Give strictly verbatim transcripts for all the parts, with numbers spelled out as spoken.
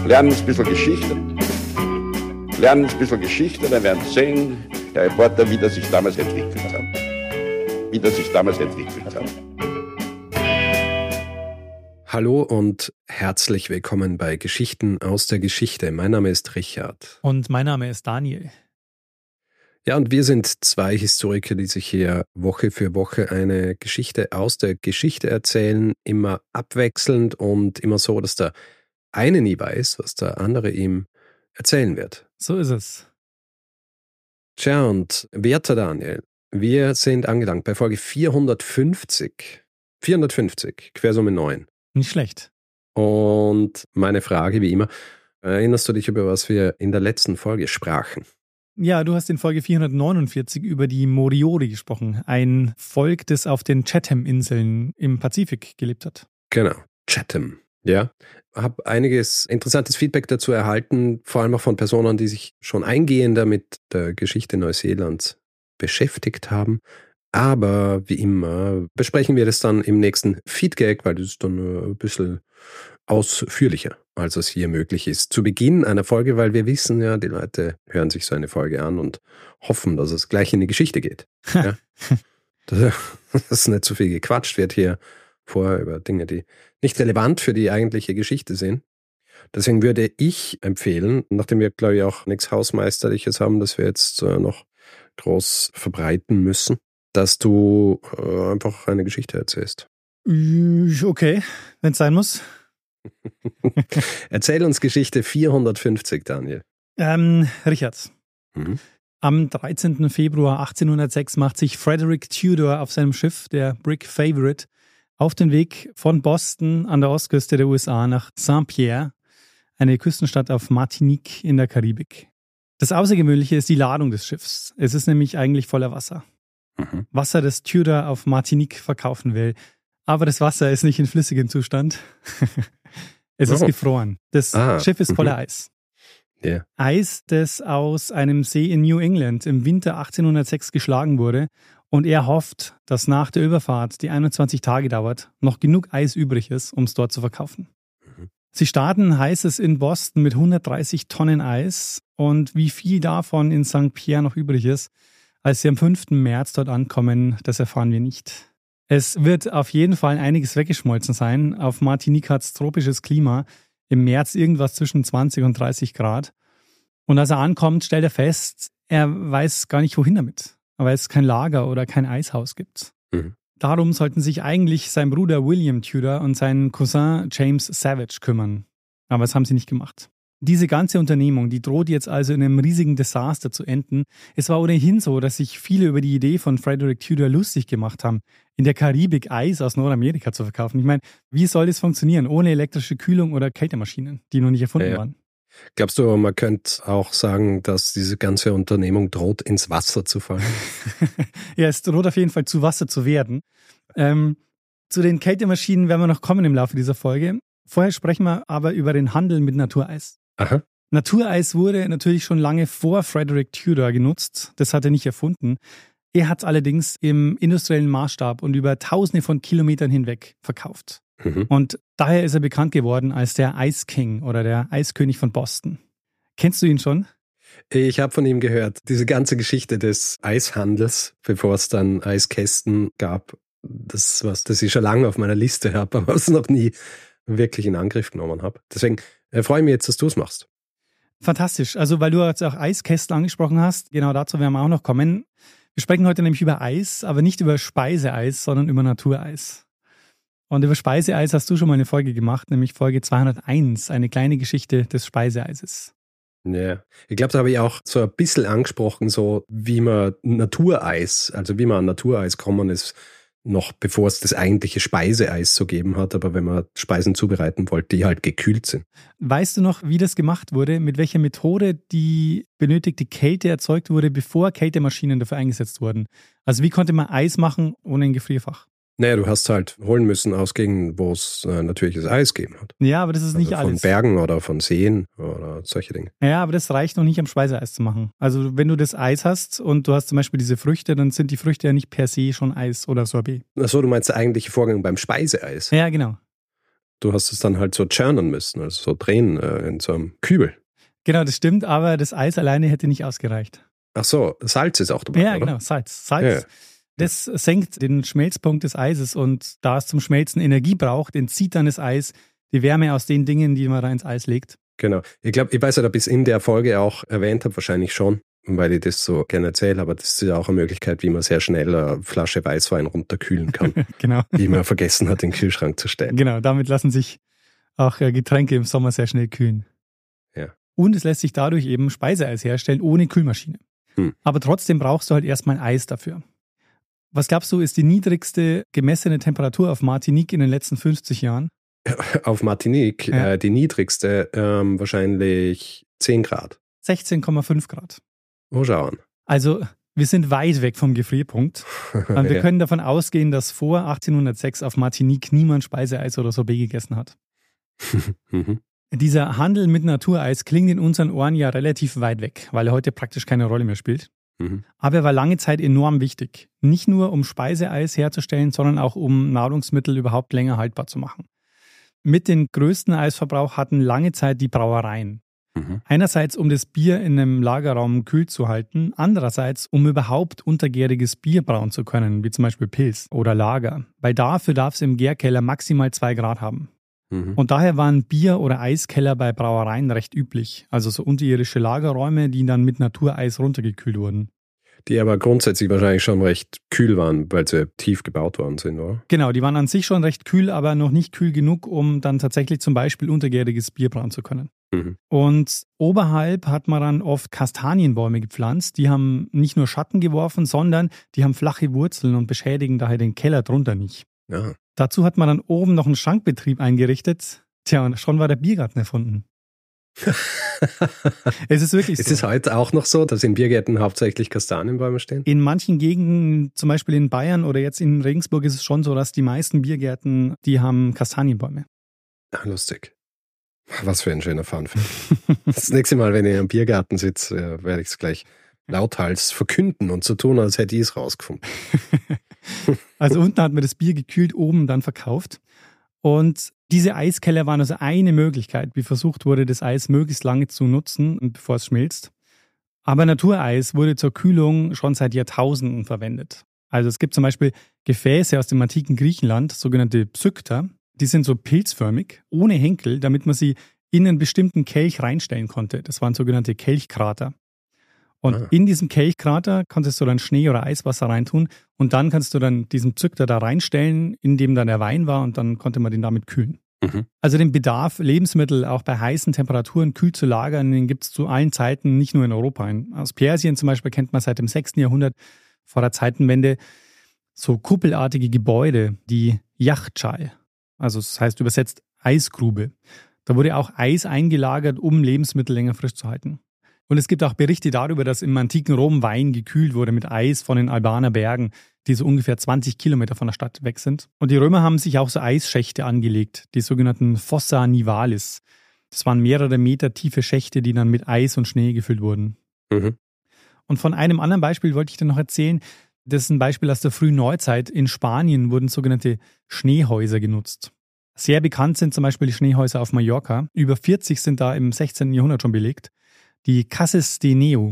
lernen ein bisschen Geschichte. Lernen ein bisschen Geschichte, dann werden Sie sehen, der Reporter, wie das sich damals entwickelt hat. Wie das sich damals entwickelt hat. Hallo und herzlich willkommen bei Geschichten aus der Geschichte. Mein Name ist Richard. Und mein Name ist Daniel. Ja, und wir sind zwei Historiker, die sich hier Woche für Woche eine Geschichte aus der Geschichte erzählen, immer abwechselnd und immer so, dass der eine nie weiß, was der andere ihm erzählen wird. So ist es. Tja, und werter Daniel, wir sind angelangt bei Folge vierhundertfünfzig. vierhundertfünfzig, Quersumme neun. Nicht schlecht. Und meine Frage, wie immer, erinnerst du dich, über was wir in der letzten Folge sprachen? Ja, du hast in Folge vierhundertneunundvierzig über die Moriori gesprochen, ein Volk, das auf den Chatham-Inseln im Pazifik gelebt hat. Genau, Chatham, ja. Habe einiges interessantes Feedback dazu erhalten, vor allem auch von Personen, die sich schon eingehender mit der Geschichte Neuseelands beschäftigt haben. Aber wie immer besprechen wir das dann im nächsten Feedgag, weil das ist dann ein bisschen ausführlicher, als es hier möglich ist. Zu Beginn einer Folge, weil wir wissen ja, die Leute hören sich so eine Folge an und hoffen, dass es gleich in die Geschichte geht. Ja? Dass nicht so viel gequatscht wird hier vorher über Dinge, die nicht relevant für die eigentliche Geschichte sind. Deswegen würde ich empfehlen, nachdem wir, glaube ich, auch nichts Hausmeisterliches haben, das wir jetzt noch groß verbreiten müssen, dass du äh, einfach eine Geschichte erzählst. Okay, wenn es sein muss. Erzähl uns Geschichte vierhundertfünfzig, Daniel. Ähm, Richard. Mhm. Am dreizehnten Februar achtzehnhundertsechs macht sich Frederick Tudor auf seinem Schiff, der Brig Favourite, auf den Weg von Boston an der Ostküste der U S A nach Saint-Pierre, eine Küstenstadt auf Martinique in der Karibik. Das Außergewöhnliche ist die Ladung des Schiffs. Es ist nämlich eigentlich voller Wasser. Mhm. Wasser, das Tudor auf Martinique verkaufen will. Aber das Wasser ist nicht in flüssigem Zustand. Es oh. ist gefroren. Das ah. Schiff ist voller mhm. Eis. Yeah. Eis, das aus einem See in New England im Winter achtzehnhundertsechs geschlagen wurde. Und er hofft, dass nach der Überfahrt, die einundzwanzig Tage dauert, noch genug Eis übrig ist, um es dort zu verkaufen. Mhm. Sie starten, heißt es, in Boston mit hundertdreißig Tonnen Eis. Und wie viel davon in Sankt Pierre noch übrig ist, als sie am fünften März dort ankommen, das erfahren wir nicht. Es wird auf jeden Fall einiges weggeschmolzen sein. Auf Martinique hat es tropisches Klima. Im März irgendwas zwischen zwanzig und dreißig Grad. Und als er ankommt, stellt er fest, er weiß gar nicht, wohin damit. Weil es kein Lager oder kein Eishaus gibt. Mhm. Darum sollten sich eigentlich sein Bruder William Tudor und sein Cousin James Savage kümmern. Aber das haben sie nicht gemacht. Diese ganze Unternehmung, die droht jetzt also in einem riesigen Desaster zu enden. Es war ohnehin so, dass sich viele über die Idee von Frederick Tudor lustig gemacht haben, in der Karibik Eis aus Nordamerika zu verkaufen. Ich meine, wie soll das funktionieren ohne elektrische Kühlung oder Kältemaschinen, die noch nicht erfunden ja, ja. waren? Glaubst du, man könnte auch sagen, dass diese ganze Unternehmung droht, ins Wasser zu fallen? Ja, es droht auf jeden Fall zu Wasser zu werden. Ähm, zu den Kältemaschinen werden wir noch kommen im Laufe dieser Folge. Vorher sprechen wir aber über den Handel mit Natureis. Aha. Natureis wurde natürlich schon lange vor Frederick Tudor genutzt. Das hat er nicht erfunden. Er hat es allerdings im industriellen Maßstab und über tausende von Kilometern hinweg verkauft. Mhm. Und daher ist er bekannt geworden als der Ice King oder der Eiskönig von Boston. Kennst du ihn schon? Ich habe von ihm gehört. Diese ganze Geschichte des Eishandels, bevor es dann Eiskästen gab, das was, das ich schon lange auf meiner Liste habe, aber es noch nie wirklich in Angriff genommen habe. Deswegen äh, freue ich mich jetzt, dass du es machst. Fantastisch. Also weil du jetzt auch Eiskästen angesprochen hast, genau dazu werden wir auch noch kommen. Wir sprechen heute nämlich über Eis, aber nicht über Speiseeis, sondern über Natureis. Und über Speiseeis hast du schon mal eine Folge gemacht, nämlich Folge zweihunderteins, eine kleine Geschichte des Speiseeises. Ja, ich glaube, da habe ich auch so ein bisschen angesprochen, so wie man Natureis, also wie man an Natureis kommen ist, noch bevor es das eigentliche Speiseeis so gegeben hat, aber wenn man Speisen zubereiten wollte, die halt gekühlt sind. Weißt du noch, wie das gemacht wurde, mit welcher Methode die benötigte Kälte erzeugt wurde, bevor Kältemaschinen dafür eingesetzt wurden? Also wie konnte man Eis machen ohne ein Gefrierfach? Naja, du hast halt holen müssen aus Gegenden, wo es äh, natürliches Eis gegeben hat. Ja, aber das ist also nicht von alles. Von Bergen oder von Seen oder solche Dinge. Ja, aber das reicht noch nicht, am Speiseeis zu machen. Also wenn du das Eis hast und du hast zum Beispiel diese Früchte, dann sind die Früchte ja nicht per se schon Eis oder Sorbet. Achso, du meinst der eigentliche Vorgang beim Speiseeis? Ja, genau. Du hast es dann halt so churnen müssen, also so drehen äh, in so einem Kübel. Genau, das stimmt, aber das Eis alleine hätte nicht ausgereicht. Ach so, Salz ist auch dabei, Ja, oder? genau, Salz. Salz, Ja. das senkt den Schmelzpunkt des Eises und da es zum Schmelzen Energie braucht, entzieht dann das Eis die Wärme aus den Dingen, die man da ins Eis legt. Genau. Ich glaube, ich weiß nicht, ob ich es in der Folge auch erwähnt habe, wahrscheinlich schon, weil ich das so gerne erzähle, aber das ist ja auch eine Möglichkeit, wie man sehr schnell eine Flasche Weißwein runterkühlen kann, Genau. die man vergessen hat, in den Kühlschrank zu stellen. Genau, damit lassen sich auch äh, Getränke im Sommer sehr schnell kühlen. Ja. Und es lässt sich dadurch eben Speiseeis herstellen ohne Kühlmaschine. Hm. Aber trotzdem brauchst du halt erstmal Eis dafür. Was glaubst du, ist die niedrigste gemessene Temperatur auf Martinique in den letzten fünfzig Jahren? Auf Martinique, Ja. äh, die niedrigste, ähm, wahrscheinlich zehn Grad. sechzehn Komma fünf Grad. Oh, schauen. Also wir sind weit weg vom Gefrierpunkt. Und wir Ja. können davon ausgehen, dass vor achtzehnhundertsechs auf Martinique niemand Speiseeis oder Sorbet gegessen hat. Mhm. Dieser Handel mit Natureis klingt in unseren Ohren ja relativ weit weg, weil er heute praktisch keine Rolle mehr spielt. Mhm. Aber er war lange Zeit enorm wichtig. Nicht nur um Speiseeis herzustellen, sondern auch um Nahrungsmittel überhaupt länger haltbar zu machen. Mit den größten Eisverbrauch hatten lange Zeit die Brauereien. Mhm. Einerseits, um das Bier in einem Lagerraum kühl zu halten, andererseits, um überhaupt untergäriges Bier brauen zu können, wie zum Beispiel Pils oder Lager. Weil dafür darf es im Gärkeller maximal zwei Grad haben. Mhm. Und daher waren Bier- oder Eiskeller bei Brauereien recht üblich. Also so unterirdische Lagerräume, die dann mit Natureis runtergekühlt wurden. Die aber grundsätzlich wahrscheinlich schon recht kühl waren, weil sie tief gebaut worden sind, oder? Genau, die waren an sich schon recht kühl, aber noch nicht kühl genug, um dann tatsächlich zum Beispiel untergäriges Bier brauen zu können. Mhm. Und oberhalb hat man dann oft Kastanienbäume gepflanzt. Die haben nicht nur Schatten geworfen, sondern die haben flache Wurzeln und beschädigen daher den Keller drunter nicht. Ja. Dazu hat man dann oben noch einen Schankbetrieb eingerichtet. Tja, und schon war der Biergarten erfunden. Es ist wirklich Ist so. es heute auch noch so, dass in Biergärten hauptsächlich Kastanienbäume stehen? In manchen Gegenden, zum Beispiel in Bayern oder jetzt in Regensburg, ist es schon so, dass die meisten Biergärten, die haben Kastanienbäume. Ah, lustig. Was für ein schöner Funfact. Das nächste Mal, wenn ich in einem Biergarten sitze, äh, werde ich es gleich lauthals verkünden und so tun, als hätte ich es rausgefunden. Also unten hat man das Bier gekühlt, oben dann verkauft. Und diese Eiskeller waren also eine Möglichkeit, wie versucht wurde, das Eis möglichst lange zu nutzen, bevor es schmilzt. Aber Natureis wurde zur Kühlung schon seit Jahrtausenden verwendet. Also es gibt zum Beispiel Gefäße aus dem antiken Griechenland, sogenannte Psykter. Die sind so pilzförmig, ohne Henkel, damit man sie in einen bestimmten Kelch reinstellen konnte. Das waren sogenannte Kelchkrater. Und Ah. in diesem Kelchkrater konntest du dann Schnee oder Eiswasser reintun und dann kannst du dann diesen Psykter da reinstellen, in dem dann der Wein war und dann konnte man den damit kühlen. Mhm. Also den Bedarf, Lebensmittel auch bei heißen Temperaturen kühl zu lagern, den gibt es zu allen Zeiten, nicht nur in Europa. Aus Persien zum Beispiel kennt man seit dem sechsten Jahrhundert vor der Zeitenwende so kuppelartige Gebäude, die Yachtschal. Also das heißt übersetzt Eisgrube. Da wurde auch Eis eingelagert, um Lebensmittel länger frisch zu halten. Und es gibt auch Berichte darüber, dass im antiken Rom Wein gekühlt wurde mit Eis von den Albaner Bergen, die so ungefähr zwanzig Kilometer von der Stadt weg sind. Und die Römer haben sich auch so Eisschächte angelegt, die sogenannten Fossa Nivalis. Das waren mehrere Meter tiefe Schächte, die dann mit Eis und Schnee gefüllt wurden. Mhm. Und von einem anderen Beispiel wollte ich dir noch erzählen. Das ist ein Beispiel aus der frühen Neuzeit. In Spanien wurden sogenannte Schneehäuser genutzt. Sehr bekannt sind zum Beispiel die Schneehäuser auf Mallorca. Über vierzig sind da im sechzehnten Jahrhundert schon belegt. Die Cases de Neu.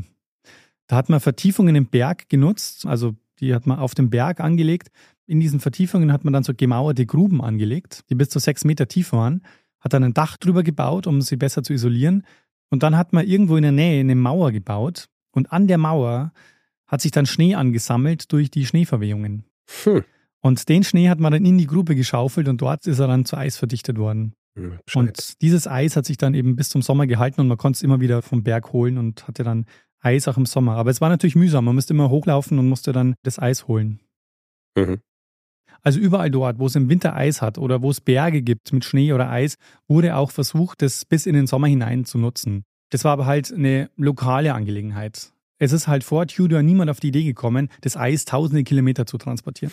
Da hat man Vertiefungen im Berg genutzt, also die hat man auf dem Berg angelegt. In diesen Vertiefungen hat man dann so gemauerte Gruben angelegt, die bis zu sechs Meter tief waren, hat dann ein Dach drüber gebaut, um sie besser zu isolieren. Und dann hat man irgendwo in der Nähe eine Mauer gebaut und an der Mauer hat sich dann Schnee angesammelt durch die Schneeverwehungen. Hm. Und den Schnee hat man dann in die Grube geschaufelt und dort ist er dann zu Eis verdichtet worden. Ja, Und dieses Eis hat sich dann eben bis zum Sommer gehalten und man konnte es immer wieder vom Berg holen und hatte dann Eis auch im Sommer. Aber es war natürlich mühsam. Man musste immer hochlaufen und musste dann das Eis holen. Mhm. Also überall dort, wo es im Winter Eis hat oder wo es Berge gibt mit Schnee oder Eis, wurde auch versucht, das bis in den Sommer hinein zu nutzen. Das war aber halt eine lokale Angelegenheit. Es ist halt vor Tudor niemand auf die Idee gekommen, das Eis tausende Kilometer zu transportieren.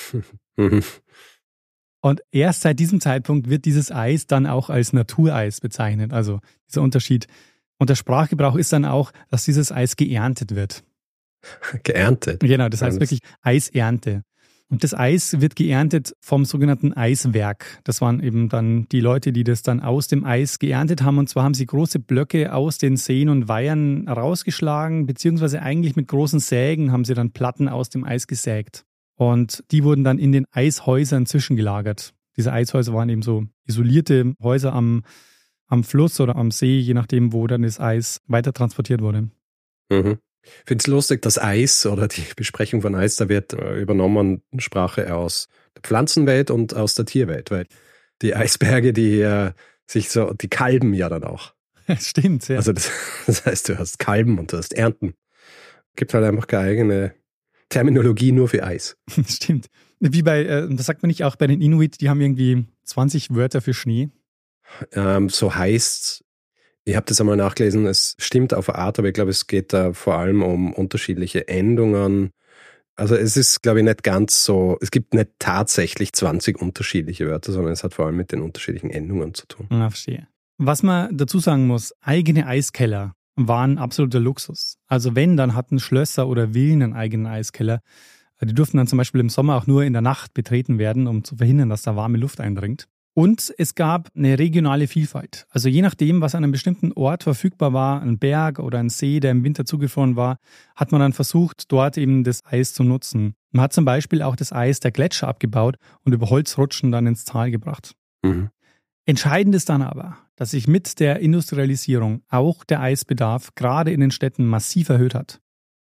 Mhm. Und erst seit diesem Zeitpunkt wird dieses Eis dann auch als Natureis bezeichnet. Also dieser Unterschied. Und der Sprachgebrauch ist dann auch, dass dieses Eis geerntet wird. Geerntet. Genau, das heißt Alles. wirklich Eisernte. Und das Eis wird geerntet vom sogenannten Eiswerk. Das waren eben dann die Leute, die das dann aus dem Eis geerntet haben. Und zwar haben sie große Blöcke aus den Seen und Weihern rausgeschlagen, beziehungsweise eigentlich mit großen Sägen haben sie dann Platten aus dem Eis gesägt. Und die wurden dann in den Eishäusern zwischengelagert. Diese Eishäuser waren eben so isolierte Häuser am, am Fluss oder am See, je nachdem, wo dann das Eis weiter transportiert wurde. Mhm. Ich finde es lustig, das Eis oder die Besprechung von Eis, da wird übernommen Sprache aus der Pflanzenwelt und aus der Tierwelt, weil die Eisberge, die äh, sich so, die kalben ja dann auch. Stimmt, ja. Also das, das heißt, du hast Kalben und du hast Ernten. Gibt halt einfach keine eigene Terminologie nur für Eis. Stimmt. Wie bei, äh, das sagt man nicht auch bei den Inuit, die haben irgendwie zwanzig Wörter für Schnee. Ähm, so heißt, ich habe das einmal nachgelesen, es stimmt auf eine Art, aber ich glaube, es geht da vor allem um unterschiedliche Endungen. Also es ist, glaube ich, nicht ganz so, es gibt nicht tatsächlich zwanzig unterschiedliche Wörter, sondern es hat vor allem mit den unterschiedlichen Endungen zu tun. Ja, verstehe. Was man dazu sagen muss, eigene Eiskeller waren absoluter Luxus. Also wenn, dann hatten Schlösser oder Villen einen eigenen Eiskeller. Die durften dann zum Beispiel im Sommer auch nur in der Nacht betreten werden, um zu verhindern, dass da warme Luft eindringt. Und es gab eine regionale Vielfalt. Also je nachdem, was an einem bestimmten Ort verfügbar war, ein Berg oder ein See, der im Winter zugefroren war, hat man dann versucht, dort eben das Eis zu nutzen. Man hat zum Beispiel auch das Eis der Gletscher abgebaut und über Holzrutschen dann ins Tal gebracht. Mhm. Entscheidend ist dann aber, dass sich mit der Industrialisierung auch der Eisbedarf gerade in den Städten massiv erhöht hat.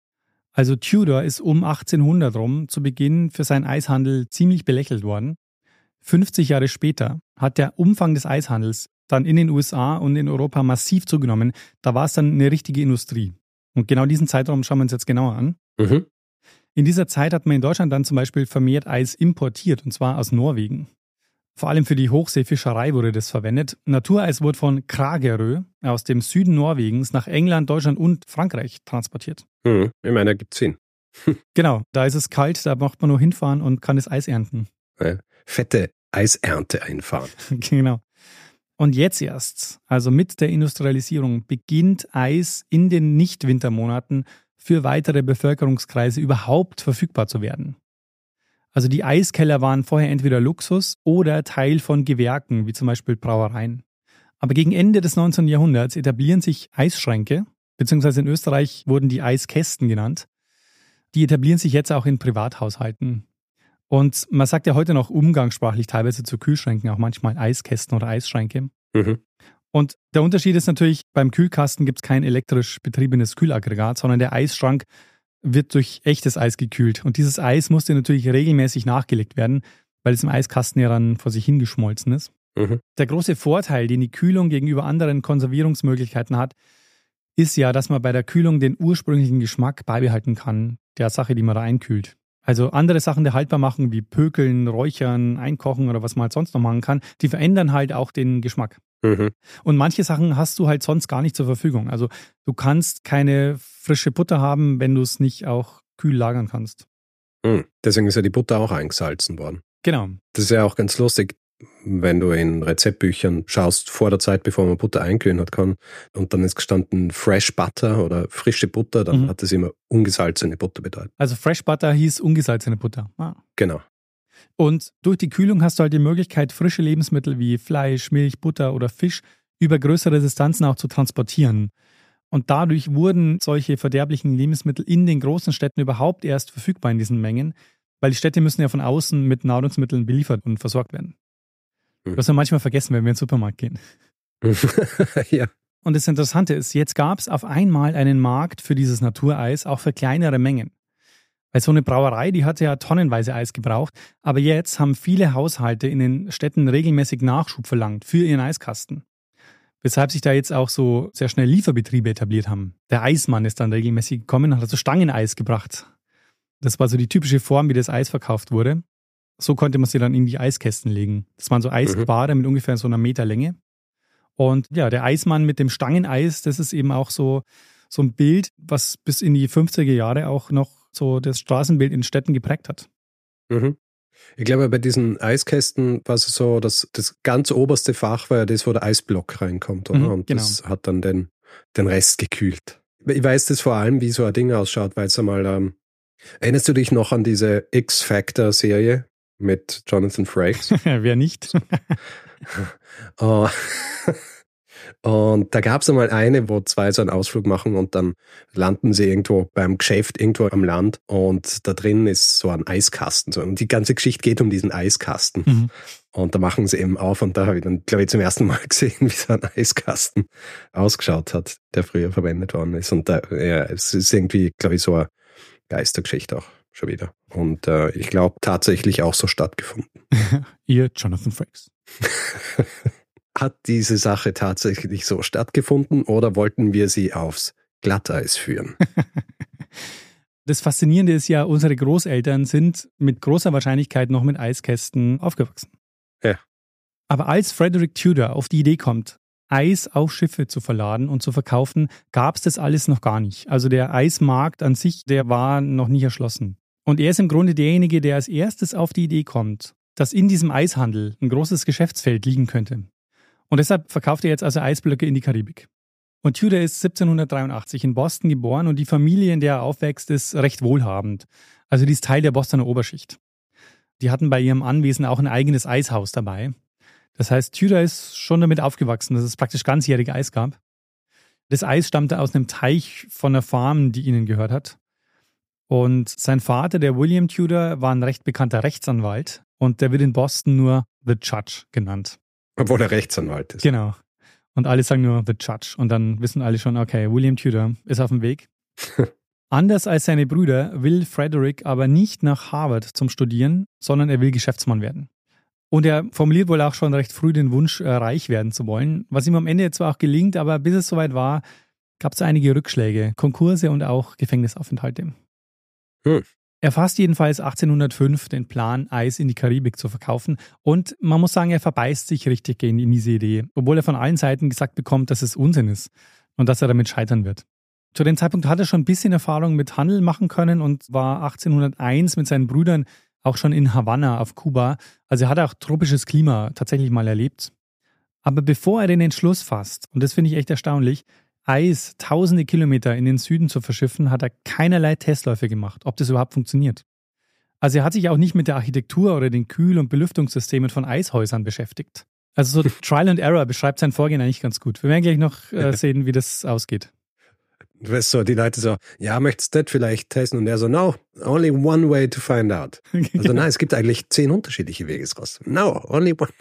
Also Tudor ist um achtzehnhundert rum zu Beginn für seinen Eishandel ziemlich belächelt worden. fünfzig Jahre später hat der Umfang des Eishandels dann in den U S A und in Europa massiv zugenommen. Da war es dann eine richtige Industrie. Und genau diesen Zeitraum schauen wir uns jetzt genauer an. Mhm. In dieser Zeit hat man in Deutschland dann zum Beispiel vermehrt Eis importiert, und zwar aus Norwegen. Vor allem für die Hochseefischerei wurde das verwendet. Natureis wurde von Kragerø aus dem Süden Norwegens nach England, Deutschland und Frankreich transportiert. Mhm. Ich meine, da gibt es Sinn. Genau, da ist es kalt, da macht man nur hinfahren und kann das Eis ernten. Ja. Fette Eisernte einfahren. Genau. Und jetzt erst, also mit der Industrialisierung, beginnt Eis in den Nicht-Wintermonaten für weitere Bevölkerungskreise überhaupt verfügbar zu werden. Also die Eiskeller waren vorher entweder Luxus oder Teil von Gewerken, wie zum Beispiel Brauereien. Aber gegen Ende des neunzehnten Jahrhunderts etablieren sich Eisschränke, beziehungsweise in Österreich wurden die Eiskästen genannt. Die etablieren sich jetzt auch in Privathaushalten. Und man sagt ja heute noch umgangssprachlich teilweise zu Kühlschränken auch manchmal Eiskästen oder Eisschränke. Mhm. Und der Unterschied ist natürlich, beim Kühlkasten gibt es kein elektrisch betriebenes Kühlaggregat, sondern der Eisschrank wird durch echtes Eis gekühlt. Und dieses Eis musste natürlich regelmäßig nachgelegt werden, weil es im Eiskasten ja dann vor sich hingeschmolzen ist. Mhm. Der große Vorteil, den die Kühlung gegenüber anderen Konservierungsmöglichkeiten hat, ist ja, dass man bei der Kühlung den ursprünglichen Geschmack beibehalten kann, der Sache, die man da einkühlt. Also andere Sachen, die haltbar machen, wie Pökeln, Räuchern, Einkochen oder was man halt sonst noch machen kann, die verändern halt auch den Geschmack. Mhm. Und manche Sachen hast du halt sonst gar nicht zur Verfügung. Also du kannst keine frische Butter haben, wenn du es nicht auch kühl lagern kannst. Mhm. Deswegen ist ja die Butter auch eingesalzen worden. Genau. Das ist ja auch ganz lustig, wenn du in Rezeptbüchern schaust, vor der Zeit, bevor man Butter einkühlen hat kann, und dann ist gestanden Fresh Butter oder frische Butter, dann mhm. hat das immer ungesalzene Butter bedeutet. Also Fresh Butter hieß ungesalzene Butter. Ah. Genau. Und durch die Kühlung hast du halt die Möglichkeit, frische Lebensmittel wie Fleisch, Milch, Butter oder Fisch über größere Distanzen auch zu transportieren. Und dadurch wurden solche verderblichen Lebensmittel in den großen Städten überhaupt erst verfügbar in diesen Mengen, weil die Städte müssen ja von außen mit Nahrungsmitteln beliefert und versorgt werden. Mhm. Was wir manchmal vergessen, wenn wir in den Supermarkt gehen. Ja. Und das Interessante ist, jetzt gab es auf einmal einen Markt für dieses Natureis, auch für kleinere Mengen. Weil so eine Brauerei, die hatte ja tonnenweise Eis gebraucht, aber jetzt haben viele Haushalte in den Städten regelmäßig Nachschub verlangt für ihren Eiskasten. Weshalb sich da jetzt auch so sehr schnell Lieferbetriebe etabliert haben. Der Eismann ist dann regelmäßig gekommen und hat also Stangeneis gebracht. Das war so die typische Form, wie das Eis verkauft wurde. So konnte man sie dann in die Eiskästen legen. Das waren so Eisquader mhm. mit ungefähr so einer Meter Länge. Und ja, der Eismann mit dem Stangeneis, das ist eben auch so, so ein Bild, was bis in die fünfziger Jahre auch noch so das Straßenbild in Städten geprägt hat. Mhm. Ich glaube, bei diesen Eiskästen war es so, dass das ganz oberste Fach war ja das, wo der Eisblock reinkommt, oder? Mhm, und genau. Das hat dann den, den Rest gekühlt. Ich weiß das vor allem, wie so ein Ding ausschaut, weil es einmal, ähm, Erinnerst du dich noch an diese X-Factor-Serie mit Jonathan Frakes? Wer nicht? oh. Und da gab es einmal eine, wo zwei so einen Ausflug machen und dann landen sie irgendwo beim Geschäft, irgendwo am Land und da drin ist so ein Eiskasten. Und die ganze Geschichte geht um diesen Eiskasten. Mhm. Und da machen sie eben auf und da habe ich dann, glaube ich, zum ersten Mal gesehen, wie so ein Eiskasten ausgeschaut hat, der früher verwendet worden ist. Und da, ja, es ist irgendwie, glaube ich, so eine Geistergeschichte auch schon wieder. Und äh, ich glaube tatsächlich auch so stattgefunden. Ihr Jonathan Frakes. Hat diese Sache tatsächlich so stattgefunden oder wollten wir sie aufs Glatteis führen? Das Faszinierende ist ja, unsere Großeltern sind mit großer Wahrscheinlichkeit noch mit Eiskästen aufgewachsen. Ja. Aber als Frederick Tudor auf die Idee kommt, Eis auf Schiffe zu verladen und zu verkaufen, gab es das alles noch gar nicht. Also der Eismarkt an sich, der war noch nicht erschlossen. Und er ist im Grunde derjenige, der als erstes auf die Idee kommt, dass in diesem Eishandel ein großes Geschäftsfeld liegen könnte. Und deshalb verkauft er jetzt also Eisblöcke in die Karibik. Und Tudor ist siebzehnhundertdreiundachtzig in Boston geboren und die Familie, in der er aufwächst, ist recht wohlhabend. Also die ist Teil der Bostoner Oberschicht. Die hatten bei ihrem Anwesen auch ein eigenes Eishaus dabei. Das heißt, Tudor ist schon damit aufgewachsen, dass es praktisch ganzjährig Eis gab. Das Eis stammte aus einem Teich von einer Farm, die ihnen gehört hat. Und sein Vater, der William Tudor, war ein recht bekannter Rechtsanwalt und der wird in Boston nur The Judge genannt. Obwohl er Rechtsanwalt ist. Genau. Und alle sagen nur The Judge. Und dann wissen alle schon, okay, William Tudor ist auf dem Weg. Anders als seine Brüder will Frederick aber nicht nach Harvard zum Studieren, sondern er will Geschäftsmann werden. Und er formuliert wohl auch schon recht früh den Wunsch, reich werden zu wollen, was ihm am Ende zwar auch gelingt, aber bis es soweit war, gab es einige Rückschläge, Konkurse und auch Gefängnisaufenthalte. Hm. Er fasst jedenfalls achtzehnhundertfünf den Plan, Eis in die Karibik zu verkaufen und man muss sagen, er verbeißt sich richtig in diese Idee, obwohl er von allen Seiten gesagt bekommt, dass es Unsinn ist und dass er damit scheitern wird. Zu dem Zeitpunkt hat er schon ein bisschen Erfahrung mit Handel machen können und war achtzehnhunderteins mit seinen Brüdern auch schon in Havanna auf Kuba. Also er hat auch tropisches Klima tatsächlich mal erlebt. Aber bevor er den Entschluss fasst, und das finde ich echt erstaunlich, Eis tausende Kilometer in den Süden zu verschiffen, hat er keinerlei Testläufe gemacht, ob das überhaupt funktioniert. Also er hat sich auch nicht mit der Architektur oder den Kühl- und Belüftungssystemen von Eishäusern beschäftigt. Also so Trial and Error beschreibt sein Vorgehen eigentlich ganz gut. Wir werden gleich noch äh, sehen, wie das ausgeht. Du weißt so, die Leute so, ja, möchtest du das vielleicht testen? Und er so, no, only one way to find out. Also nein, es gibt eigentlich zehn unterschiedliche Wege raus. No, only one.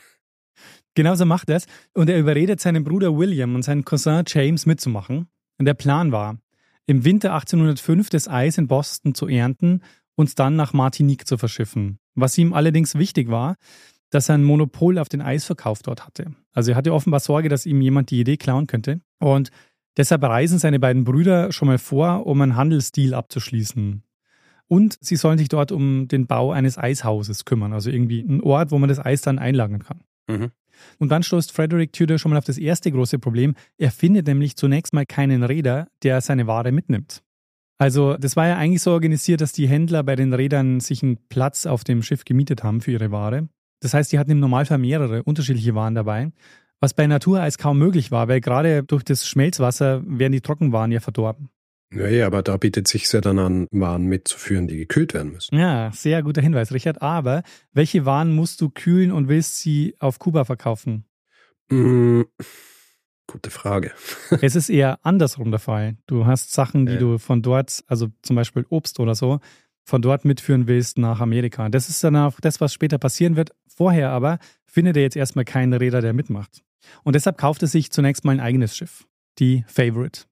Genau so macht er es. Und er überredet seinen Bruder William und seinen Cousin James mitzumachen. Und der Plan war, im Winter achtzehnhundertfünf das Eis in Boston zu ernten und dann nach Martinique zu verschiffen. Was ihm allerdings wichtig war, dass er ein Monopol auf den Eisverkauf dort hatte. Also er hatte offenbar Sorge, dass ihm jemand die Idee klauen könnte. Und deshalb reisen seine beiden Brüder schon mal vor, um einen Handelsdeal abzuschließen. Und sie sollen sich dort um den Bau eines Eishauses kümmern. Also irgendwie ein Ort, wo man das Eis dann einlagern kann. Mhm. Und dann stoßt Frederick Tudor schon mal auf das erste große Problem. Er findet nämlich zunächst mal keinen Reeder, der seine Ware mitnimmt. Also das war ja eigentlich so organisiert, dass die Händler bei den Reedern sich einen Platz auf dem Schiff gemietet haben für ihre Ware. Das heißt, die hatten im Normalfall mehrere unterschiedliche Waren dabei, was bei Natureis kaum möglich war, weil gerade durch das Schmelzwasser wären die Trockenwaren ja verdorben. Naja, aber da bietet sich ja dann an, Waren mitzuführen, die gekühlt werden müssen. Ja, sehr guter Hinweis, Richard. Aber welche Waren musst du kühlen und willst sie auf Kuba verkaufen? Mm, gute Frage. Es ist eher andersrum der Fall. Du hast Sachen, die ja. du von dort, also zum Beispiel Obst oder so, von dort mitführen willst nach Amerika. Das ist dann auch das, was später passieren wird. Vorher aber findet er jetzt erstmal keinen Reeder, der mitmacht. Und deshalb kauft er sich zunächst mal ein eigenes Schiff, die Favorite.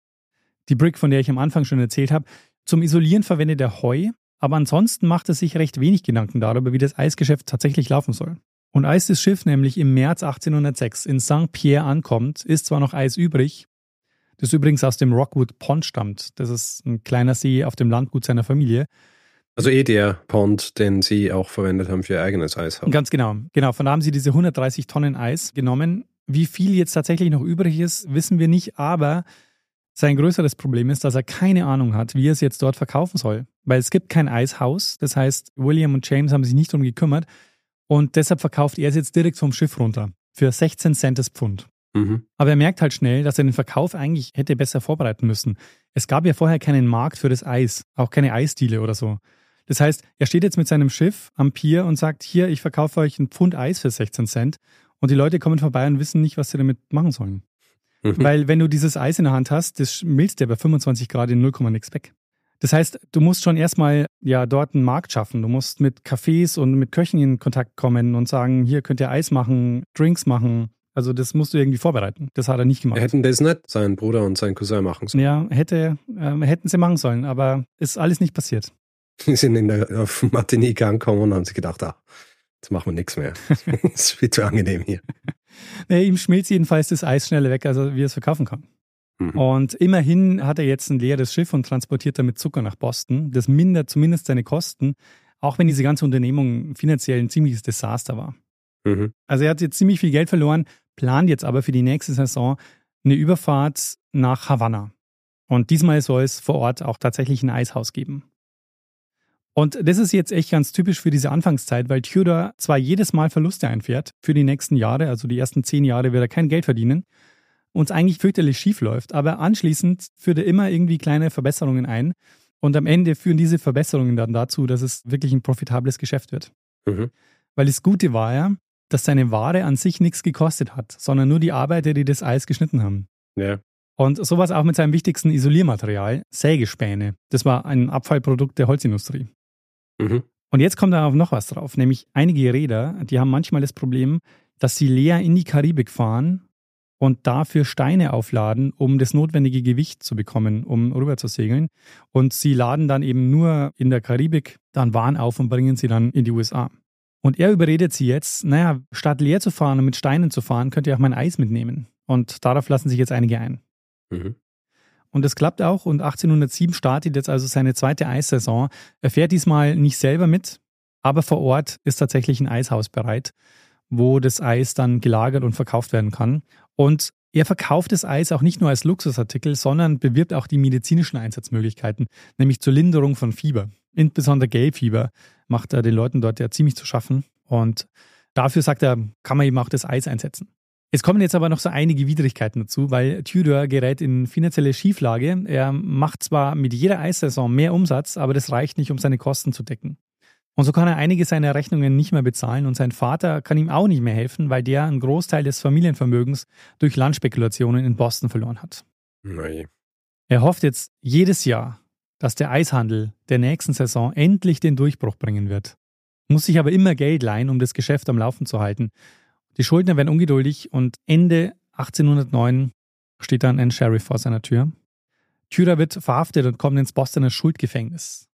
Die Brig, von der ich am Anfang schon erzählt habe. Zum Isolieren verwendet er Heu, aber ansonsten macht er sich recht wenig Gedanken darüber, wie das Eisgeschäft tatsächlich laufen soll. Und als das Schiff nämlich im März achtzehnhundertsechs in Saint Pierre ankommt, ist zwar noch Eis übrig, das übrigens aus dem Rockwood Pond stammt. Das ist ein kleiner See auf dem Landgut seiner Familie. Also eh der Pond, den sie auch verwendet haben für ihr eigenes Eishaus. Ganz genau. Genau, von da haben sie diese hundertdreißig Tonnen Eis genommen. Wie viel jetzt tatsächlich noch übrig ist, wissen wir nicht, aber sein größeres Problem ist, dass er keine Ahnung hat, wie er es jetzt dort verkaufen soll. Weil es gibt kein Eishaus, das heißt, William und James haben sich nicht darum gekümmert und deshalb verkauft er es jetzt direkt vom Schiff runter für sechzehn Cent das Pfund. Mhm. Aber er merkt halt schnell, dass er den Verkauf eigentlich hätte besser vorbereiten müssen. Es gab ja vorher keinen Markt für das Eis, auch keine Eisdiele oder so. Das heißt, er steht jetzt mit seinem Schiff am Pier und sagt, hier, ich verkaufe euch ein Pfund Eis für sechzehn Cent. Und die Leute kommen vorbei und wissen nicht, was sie damit machen sollen. Mhm. Weil wenn du dieses Eis in der Hand hast, das schmilzt ja bei fünfundzwanzig Grad in null Komma nix weg. Das heißt, du musst schon erstmal ja dort einen Markt schaffen. Du musst mit Cafés und mit Köchen in Kontakt kommen und sagen, hier könnt ihr Eis machen, Drinks machen. Also das musst du irgendwie vorbereiten. Das hat er nicht gemacht. Hätten das nicht sein Bruder und sein Cousin machen sollen. Ja, hätte, äh, hätten sie machen sollen, aber ist alles nicht passiert. Die sind in der, auf Martinique angekommen und haben sich gedacht, ah, jetzt machen wir nichts mehr. Das ist viel zu angenehm hier. Nee, ihm schmilzt jedenfalls das Eis schneller weg, als er es verkaufen kann. Mhm. Und immerhin hat er jetzt ein leeres Schiff und transportiert damit Zucker nach Boston. Das mindert zumindest seine Kosten, auch wenn diese ganze Unternehmung finanziell ein ziemliches Desaster war. Mhm. Also er hat jetzt ziemlich viel Geld verloren, plant jetzt aber für die nächste Saison eine Überfahrt nach Havanna. Und diesmal soll es vor Ort auch tatsächlich ein Eishaus geben. Und das ist jetzt echt ganz typisch für diese Anfangszeit, weil Tudor zwar jedes Mal Verluste einfährt für die nächsten Jahre, also die ersten zehn Jahre wird er kein Geld verdienen, und es eigentlich fürchterlich schief läuft, aber anschließend führt er immer irgendwie kleine Verbesserungen ein und am Ende führen diese Verbesserungen dann dazu, dass es wirklich ein profitables Geschäft wird. Mhm. Weil das Gute war ja, dass seine Ware an sich nichts gekostet hat, sondern nur die Arbeiter, die das Eis geschnitten haben. Ja. Und sowas auch mit seinem wichtigsten Isoliermaterial, Sägespäne. Das war ein Abfallprodukt der Holzindustrie. Mhm. Und jetzt kommt da noch was drauf, nämlich einige Räder, die haben manchmal das Problem, dass sie leer in die Karibik fahren und dafür Steine aufladen, um das notwendige Gewicht zu bekommen, um rüber zu segeln. Und sie laden dann eben nur in der Karibik dann Waren auf und bringen sie dann in die U S A. Und er überredet sie jetzt, naja, statt leer zu fahren und mit Steinen zu fahren, könnt ihr auch mein Eis mitnehmen. Und darauf lassen sich jetzt einige ein. Mhm. Und das klappt auch und achtzehnhundertsieben startet jetzt also seine zweite Eissaison. Er fährt diesmal nicht selber mit, aber vor Ort ist tatsächlich ein Eishaus bereit, wo das Eis dann gelagert und verkauft werden kann. Und er verkauft das Eis auch nicht nur als Luxusartikel, sondern bewirbt auch die medizinischen Einsatzmöglichkeiten, nämlich zur Linderung von Fieber. Insbesondere Gelbfieber macht er den Leuten dort ja ziemlich zu schaffen. Und dafür, sagt er, kann man eben auch das Eis einsetzen. Es kommen jetzt aber noch so einige Widrigkeiten dazu, weil Tudor gerät in finanzielle Schieflage. Er macht zwar mit jeder Eissaison mehr Umsatz, aber das reicht nicht, um seine Kosten zu decken. Und so kann er einige seiner Rechnungen nicht mehr bezahlen und sein Vater kann ihm auch nicht mehr helfen, weil der einen Großteil des Familienvermögens durch Landspekulationen in Boston verloren hat. Nein. Er hofft jetzt jedes Jahr, dass der Eishandel der nächsten Saison endlich den Durchbruch bringen wird. Muss sich aber immer Geld leihen, um das Geschäft am Laufen zu halten. Die Schuldner werden ungeduldig und Ende achtzehnhundertneun steht dann ein Sheriff vor seiner Tür. Tudor wird verhaftet und kommt ins Bostoner Schuldgefängnis.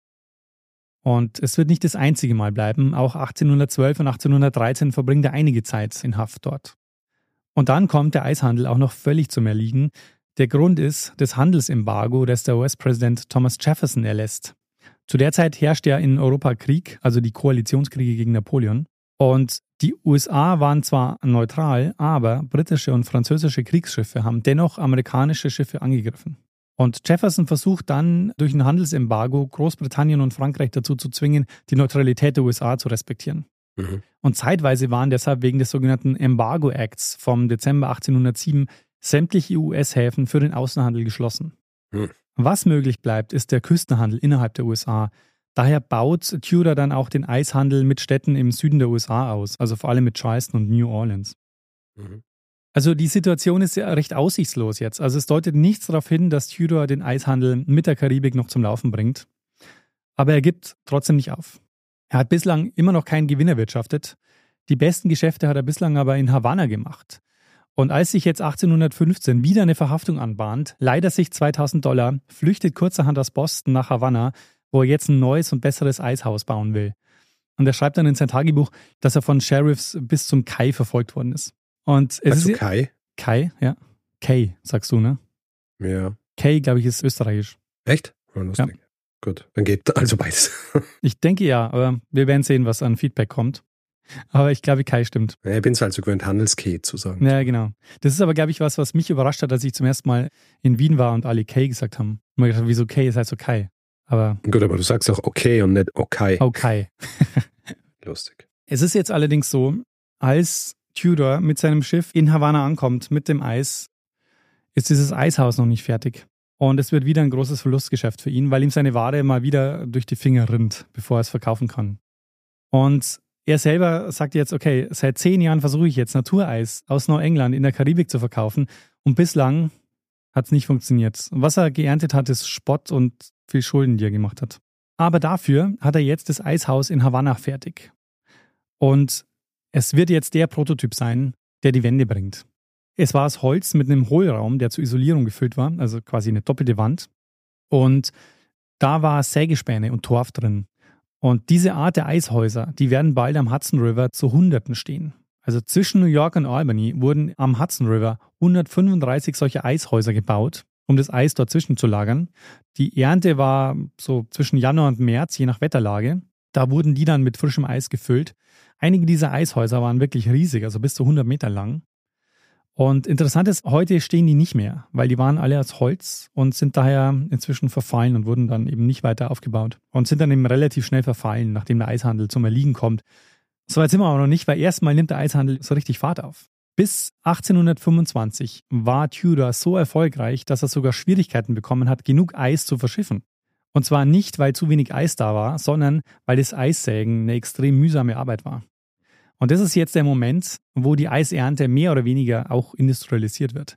Und es wird nicht das einzige Mal bleiben. Auch achtzehnhundertzwölf und achtzehnhundertdreizehn verbringt er einige Zeit in Haft dort. Und dann kommt der Eishandel auch noch völlig zum Erliegen. Der Grund ist das Handelsembargo, das der U S-Präsident Thomas Jefferson erlässt. Zu der Zeit herrscht ja in Europa Krieg, also die Koalitionskriege gegen Napoleon. Und die U S A waren zwar neutral, aber britische und französische Kriegsschiffe haben dennoch amerikanische Schiffe angegriffen. Und Jefferson versucht dann durch ein Handelsembargo Großbritannien und Frankreich dazu zu zwingen, die Neutralität der U S A zu respektieren. Mhm. Und zeitweise waren deshalb wegen des sogenannten Embargo Acts vom Dezember achtzehnhundertsieben sämtliche U S-Häfen für den Außenhandel geschlossen. Mhm. Was möglich bleibt, ist der Küstenhandel innerhalb der U S A. Daher baut Tudor dann auch den Eishandel mit Städten im Süden der U S A aus, also vor allem mit Charleston und New Orleans. Mhm. Also die Situation ist ja recht aussichtslos jetzt. Also es deutet nichts darauf hin, dass Tudor den Eishandel mit der Karibik noch zum Laufen bringt. Aber er gibt trotzdem nicht auf. Er hat bislang immer noch keinen Gewinn erwirtschaftet. Die besten Geschäfte hat er bislang aber in Havanna gemacht. Und als sich jetzt achtzehnhundertfünfzehn wieder eine Verhaftung anbahnt, leiht er sich zweitausend Dollar, flüchtet kurzerhand aus Boston nach Havanna, wo er jetzt ein neues und besseres Eishaus bauen will. Und er schreibt dann in sein Tagebuch, dass er von Sheriffs bis zum Kai verfolgt worden ist. Und es Sagst du ist Kai? Kai, ja. Kai, sagst du, ne? Ja. Kai, glaube ich, ist österreichisch. Echt? Oh, lustig. Ja. Gut, dann geht also beides. Ich denke ja, aber wir werden sehen, was an Feedback kommt. Aber ich glaube, Kai stimmt. Ja, ich bin es halt so gewöhnt, Handelskay zu sagen. Ja, genau. Das ist aber, glaube ich, was, was mich überrascht hat, als ich zum ersten Mal in Wien war und alle Kai gesagt haben. Ich habe mir gedacht, wieso Kai? Es heißt so Kai. Aber gut, aber du sagst auch okay und nicht okay. Okay. Lustig. Es ist jetzt allerdings so, als Tudor mit seinem Schiff in Havanna ankommt mit dem Eis, ist dieses Eishaus noch nicht fertig. Und es wird wieder ein großes Verlustgeschäft für ihn, weil ihm seine Ware mal wieder durch die Finger rinnt, bevor er es verkaufen kann. Und er selber sagt jetzt, okay, seit zehn Jahren versuche ich jetzt Natureis aus Neuengland in der Karibik zu verkaufen und bislang hat es nicht funktioniert. Was er geerntet hat, ist Spott und viel Schulden, die er gemacht hat. Aber dafür hat er jetzt das Eishaus in Havanna fertig. Und es wird jetzt der Prototyp sein, der die Wende bringt. Es war aus Holz mit einem Hohlraum, der zur Isolierung gefüllt war, also quasi eine doppelte Wand. Und da war Sägespäne und Torf drin. Und diese Art der Eishäuser, die werden bald am Hudson River zu Hunderten stehen. Also zwischen New York und Albany wurden am Hudson River hundertfünfunddreißig solche Eishäuser gebaut, um das Eis dort zwischen zu lagern. Die Ernte war so zwischen Januar und März, je nach Wetterlage. Da wurden die dann mit frischem Eis gefüllt. Einige dieser Eishäuser waren wirklich riesig, also bis zu hundert Meter lang. Und interessant ist, heute stehen die nicht mehr, weil die waren alle aus Holz und sind daher inzwischen verfallen und wurden dann eben nicht weiter aufgebaut. Und sind dann eben relativ schnell verfallen, nachdem der Eishandel zum Erliegen kommt. So weit sind wir aber noch nicht, weil erstmal nimmt der Eishandel so richtig Fahrt auf. Bis achtzehnhundertfünfundzwanzig war Tudor so erfolgreich, dass er sogar Schwierigkeiten bekommen hat, genug Eis zu verschiffen. Und zwar nicht, weil zu wenig Eis da war, sondern weil das Eissägen eine extrem mühsame Arbeit war. Und das ist jetzt der Moment, wo die Eisernte mehr oder weniger auch industrialisiert wird.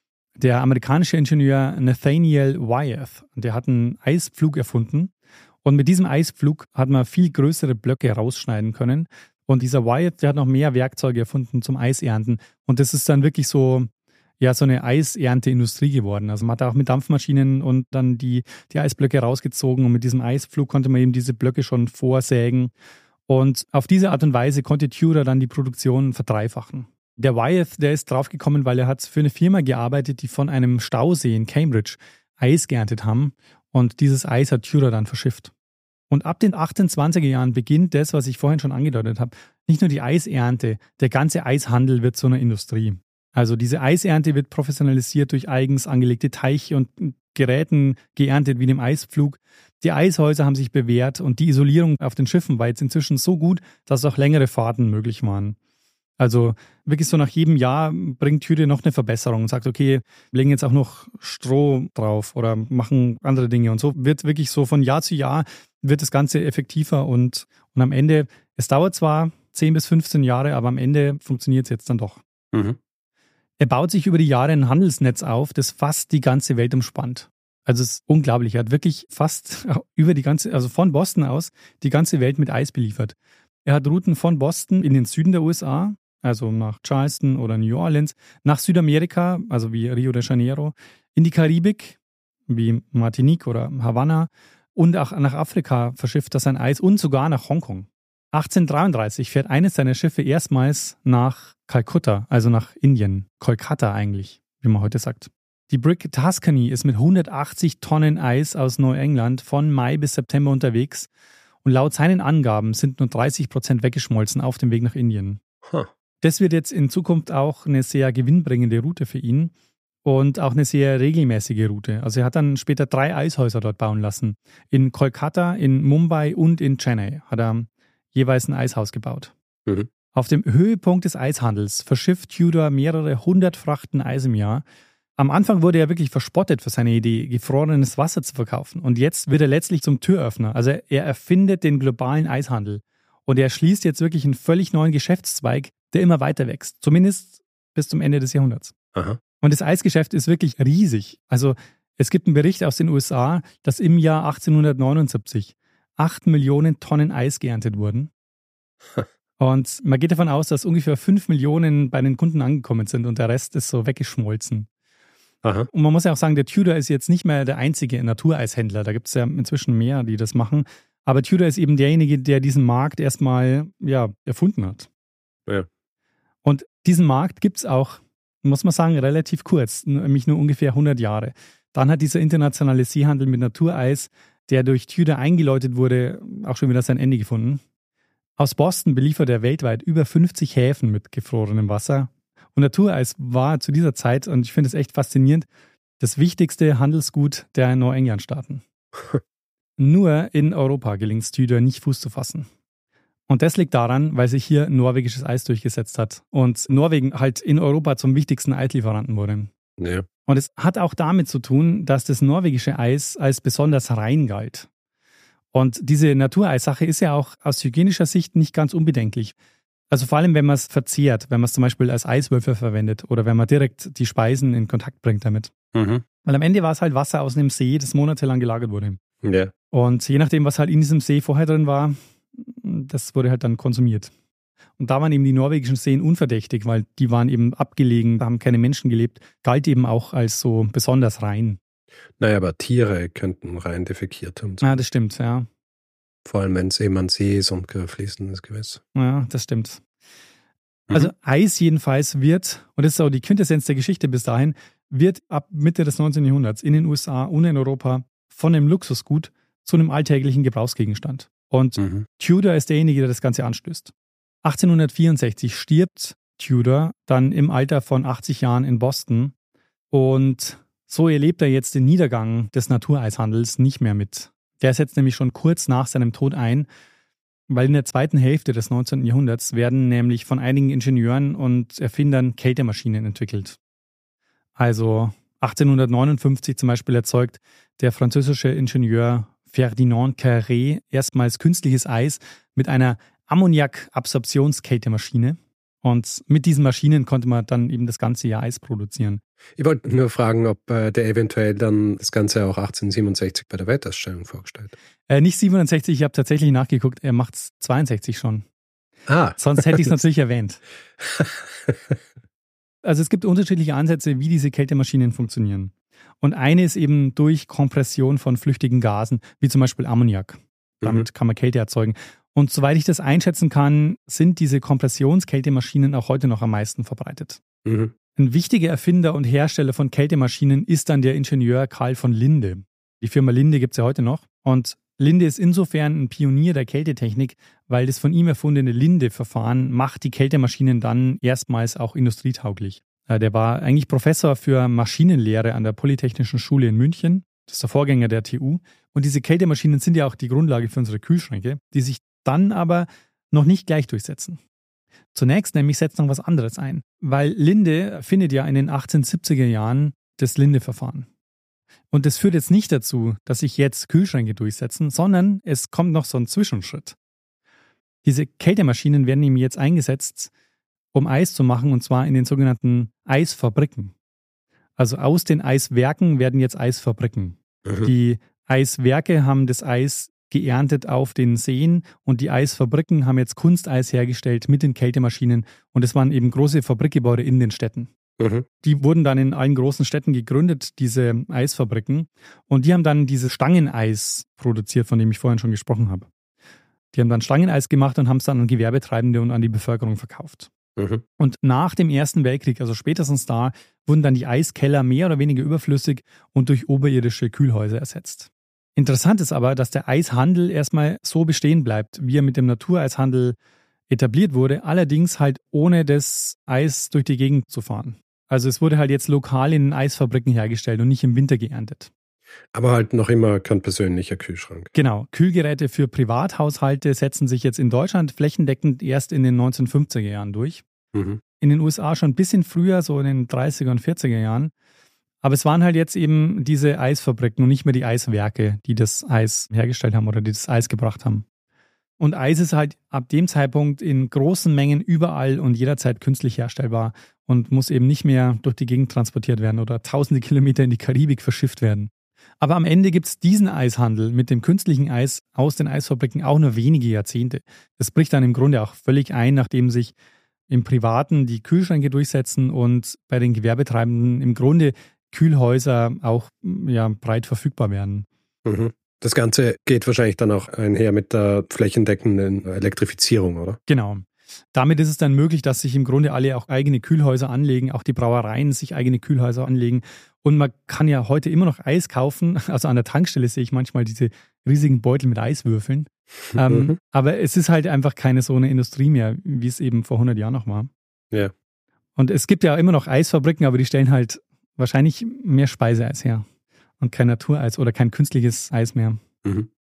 Der amerikanische Ingenieur Nathaniel Wyeth, der hat einen Eispflug erfunden. Und mit diesem Eispflug hat man viel größere Blöcke rausschneiden können. Und dieser Wyeth, der hat noch mehr Werkzeuge erfunden zum Eisernten. Und das ist dann wirklich so, ja, so eine Eisernteindustrie geworden. Also man hat auch mit Dampfmaschinen und dann die, die Eisblöcke rausgezogen. Und mit diesem Eispflug konnte man eben diese Blöcke schon vorsägen. Und auf diese Art und Weise konnte Tudor dann die Produktion verdreifachen. Der Wyeth, der ist draufgekommen, weil er hat für eine Firma gearbeitet, die von einem Stausee in Cambridge Eis geerntet haben. Und dieses Eis hat Tudor dann verschifft. Und ab den achtzehnhundertzwanziger Jahren beginnt das, was ich vorhin schon angedeutet habe. Nicht nur die Eisernte, der ganze Eishandel wird zu einer Industrie. Also diese Eisernte wird professionalisiert durch eigens angelegte Teiche und Geräten geerntet wie dem Eispflug. Die Eishäuser haben sich bewährt und die Isolierung auf den Schiffen war jetzt inzwischen so gut, dass auch längere Fahrten möglich waren. Also wirklich so nach jedem Jahr bringt Tudor noch eine Verbesserung und sagt, okay, wir legen jetzt auch noch Stroh drauf oder machen andere Dinge. Und so wird wirklich so von Jahr zu Jahr wird das Ganze effektiver und, und am Ende, es dauert zwar zehn bis fünfzehn Jahre, aber am Ende funktioniert es jetzt dann doch. Mhm. Er baut sich über die Jahre ein Handelsnetz auf, das fast die ganze Welt umspannt. Also es ist unglaublich. Er hat wirklich fast über die ganze, also von Boston aus, die ganze Welt mit Eis beliefert. Er hat Routen von Boston in den Süden der U S A, also nach Charleston oder New Orleans, nach Südamerika, also wie Rio de Janeiro, in die Karibik, wie Martinique oder Havanna, und auch nach Afrika verschifft er sein Eis und sogar nach Hongkong. achtzehnhundertdreiunddreißig fährt eines seiner Schiffe erstmals nach Kalkutta, also nach Indien, Kolkata eigentlich, wie man heute sagt. Die Brig Tuscany ist mit hundertachtzig Tonnen Eis aus Neuengland von Mai bis September unterwegs und laut seinen Angaben sind nur dreißig Prozent weggeschmolzen auf dem Weg nach Indien. Huh. Das wird jetzt in Zukunft auch eine sehr gewinnbringende Route für ihn und auch eine sehr regelmäßige Route. Also er hat dann später drei Eishäuser dort bauen lassen. In Kolkata, in Mumbai und in Chennai hat er jeweils ein Eishaus gebaut. Mhm. Auf dem Höhepunkt des Eishandels verschifft Tudor mehrere hundert Frachten Eis im Jahr. Am Anfang wurde er wirklich verspottet für seine Idee, gefrorenes Wasser zu verkaufen. Und jetzt wird er letztlich zum Türöffner. Also er erfindet den globalen Eishandel. Und er schließt jetzt wirklich einen völlig neuen Geschäftszweig, der immer weiter wächst. Zumindest bis zum Ende des Jahrhunderts. Aha. Und das Eisgeschäft ist wirklich riesig. Also es gibt einen Bericht aus den U S A, dass im Jahr achtzehnhundertneunundsiebzig acht Millionen Tonnen Eis geerntet wurden. Und man geht davon aus, dass ungefähr fünf Millionen bei den Kunden angekommen sind und der Rest ist so weggeschmolzen. Aha. Und man muss ja auch sagen, der Tudor ist jetzt nicht mehr der einzige Natureishändler. Da gibt es ja inzwischen mehr, die das machen. Aber Tudor ist eben derjenige, der diesen Markt erstmal ja, erfunden hat. Ja. Und diesen Markt gibt es auch, muss man sagen, relativ kurz, nämlich nur ungefähr hundert Jahre. Dann hat dieser internationale Seehandel mit Natureis, der durch Tudor eingeläutet wurde, auch schon wieder sein Ende gefunden. Aus Boston beliefert er weltweit über fünfzig Häfen mit gefrorenem Wasser. Und Natureis war zu dieser Zeit, und ich finde es echt faszinierend, das wichtigste Handelsgut der Neuenglandstaaten. Nur in Europa gelingt es Tudor nicht Fuß zu fassen. Und das liegt daran, weil sich hier norwegisches Eis durchgesetzt hat und Norwegen halt in Europa zum wichtigsten Eislieferanten wurde. Ja. Und es hat auch damit zu tun, dass das norwegische Eis als besonders rein galt. Und diese Natureissache ist ja auch aus hygienischer Sicht nicht ganz unbedenklich. Also vor allem, wenn man es verzehrt, wenn man es zum Beispiel als Eiswürfel verwendet oder wenn man direkt die Speisen in Kontakt bringt damit. Mhm. Weil am Ende war es halt Wasser aus einem See, das monatelang gelagert wurde. Ja. Und je nachdem, was halt in diesem See vorher drin war, das wurde halt dann konsumiert. Und da waren eben die norwegischen Seen unverdächtig, weil die waren eben abgelegen, da haben keine Menschen gelebt, galt eben auch als so besonders rein. Naja, aber Tiere könnten rein defekiert haben. Ja, das stimmt, ja. Vor allem, wenn es eben ein See ist und fließendes Gewässer. Ja, das stimmt. Mhm. Also Eis jedenfalls wird, und das ist auch die Quintessenz der Geschichte bis dahin, wird ab Mitte des neunzehnten Jahrhunderts in den U S A und in Europa von einem Luxusgut zu einem alltäglichen Gebrauchsgegenstand. Und Mhm. Tudor ist derjenige, der das Ganze anstößt. achtzehnhundertvierundsechzig stirbt Tudor dann im Alter von achtzig Jahren in Boston und so erlebt er jetzt den Niedergang des Natureishandels nicht mehr mit. Der setzt nämlich schon kurz nach seinem Tod ein, weil in der zweiten Hälfte des neunzehnten Jahrhunderts werden nämlich von einigen Ingenieuren und Erfindern Kältemaschinen entwickelt. Also achtzehnhundertneunundfünfzig zum Beispiel erzeugt der französische Ingenieur Ferdinand Carré erstmals künstliches Eis mit einer Ammoniak-Absorptionskältemaschine. Und mit diesen Maschinen konnte man dann eben das ganze Jahr Eis produzieren. Ich wollte nur fragen, ob äh, der eventuell dann das Ganze auch achtzehnhundertsiebenundsechzig bei der Weltausstellung vorgestellt hat. Äh, nicht siebenundsechzig, ich habe tatsächlich nachgeguckt, er macht es zweiundsechzig schon. Ah. Sonst hätte ich es natürlich erwähnt. Also es gibt unterschiedliche Ansätze, wie diese Kältemaschinen funktionieren. Und eine ist eben durch Kompression von flüchtigen Gasen, wie zum Beispiel Ammoniak. Damit mhm. kann man Kälte erzeugen. Und soweit ich das einschätzen kann, sind diese Kompressionskältemaschinen auch heute noch am meisten verbreitet. Mhm. Ein wichtiger Erfinder und Hersteller von Kältemaschinen ist dann der Ingenieur Carl von Linde. Die Firma Linde gibt es ja heute noch. Und Linde ist insofern ein Pionier der Kältetechnik, weil das von ihm erfundene Linde-Verfahren macht die Kältemaschinen dann erstmals auch industrietauglich. Der war eigentlich Professor für Maschinenlehre an der Polytechnischen Schule in München. Das ist der Vorgänger der T U. Und diese Kältemaschinen sind ja auch die Grundlage für unsere Kühlschränke, die sich dann aber noch nicht gleich durchsetzen. Zunächst nämlich setzt noch was anderes ein, weil Linde findet ja in den achtzehnhundertsiebziger Jahren das Linde-Verfahren. Und das führt jetzt nicht dazu, dass sich jetzt Kühlschränke durchsetzen, sondern es kommt noch so ein Zwischenschritt. Diese Kältemaschinen werden nämlich jetzt eingesetzt, um Eis zu machen, und zwar in den sogenannten Eisfabriken. Also aus den Eiswerken werden jetzt Eisfabriken. Mhm. Die Eiswerke haben das Eis geerntet auf den Seen und die Eisfabriken haben jetzt Kunsteis hergestellt mit den Kältemaschinen und es waren eben große Fabrikgebäude in den Städten. Mhm. Die wurden dann in allen großen Städten gegründet, diese Eisfabriken, und die haben dann dieses Stangeneis produziert, von dem ich vorhin schon gesprochen habe. Die haben dann Stangeneis gemacht und haben es dann an Gewerbetreibende und an die Bevölkerung verkauft. Mhm. Und nach dem Ersten Weltkrieg, also spätestens da, wurden dann die Eiskeller mehr oder weniger überflüssig und durch oberirdische Kühlhäuser ersetzt. Interessant ist aber, dass der Eishandel erstmal so bestehen bleibt, wie er mit dem Natureishandel etabliert wurde, allerdings halt ohne das Eis durch die Gegend zu fahren. Also es wurde halt jetzt lokal in den Eisfabriken hergestellt und nicht im Winter geerntet. Aber halt noch immer kein persönlicher Kühlschrank. Genau. Kühlgeräte für Privathaushalte setzen sich jetzt in Deutschland flächendeckend erst in den neunzehnhundertfünfziger Jahren durch. Mhm. In den U S A schon ein bisschen früher, so in den dreißiger und vierziger Jahren. Aber es waren halt jetzt eben diese Eisfabriken und nicht mehr die Eiswerke, die das Eis hergestellt haben oder die das Eis gebracht haben. Und Eis ist halt ab dem Zeitpunkt in großen Mengen überall und jederzeit künstlich herstellbar und muss eben nicht mehr durch die Gegend transportiert werden oder tausende Kilometer in die Karibik verschifft werden. Aber am Ende gibt es diesen Eishandel mit dem künstlichen Eis aus den Eisfabriken auch nur wenige Jahrzehnte. Das bricht dann im Grunde auch völlig ein, nachdem sich im Privaten die Kühlschränke durchsetzen und bei den Gewerbetreibenden im Grunde Kühlhäuser auch ja, breit verfügbar werden. Mhm. Das Ganze geht wahrscheinlich dann auch einher mit der flächendeckenden Elektrifizierung, oder? Genau. Damit ist es dann möglich, dass sich im Grunde alle auch eigene Kühlhäuser anlegen, auch die Brauereien sich eigene Kühlhäuser anlegen. Und man kann ja heute immer noch Eis kaufen. Also an der Tankstelle sehe ich manchmal diese riesigen Beutel mit Eiswürfeln. Mhm. Ähm, aber es ist halt einfach keine so eine Industrie mehr, wie es eben vor hundert Jahren noch war. Ja. Und es gibt ja immer noch Eisfabriken, aber die stellen halt wahrscheinlich mehr Speiseeis her und kein Natureis oder kein künstliches Eis mehr. Mhm.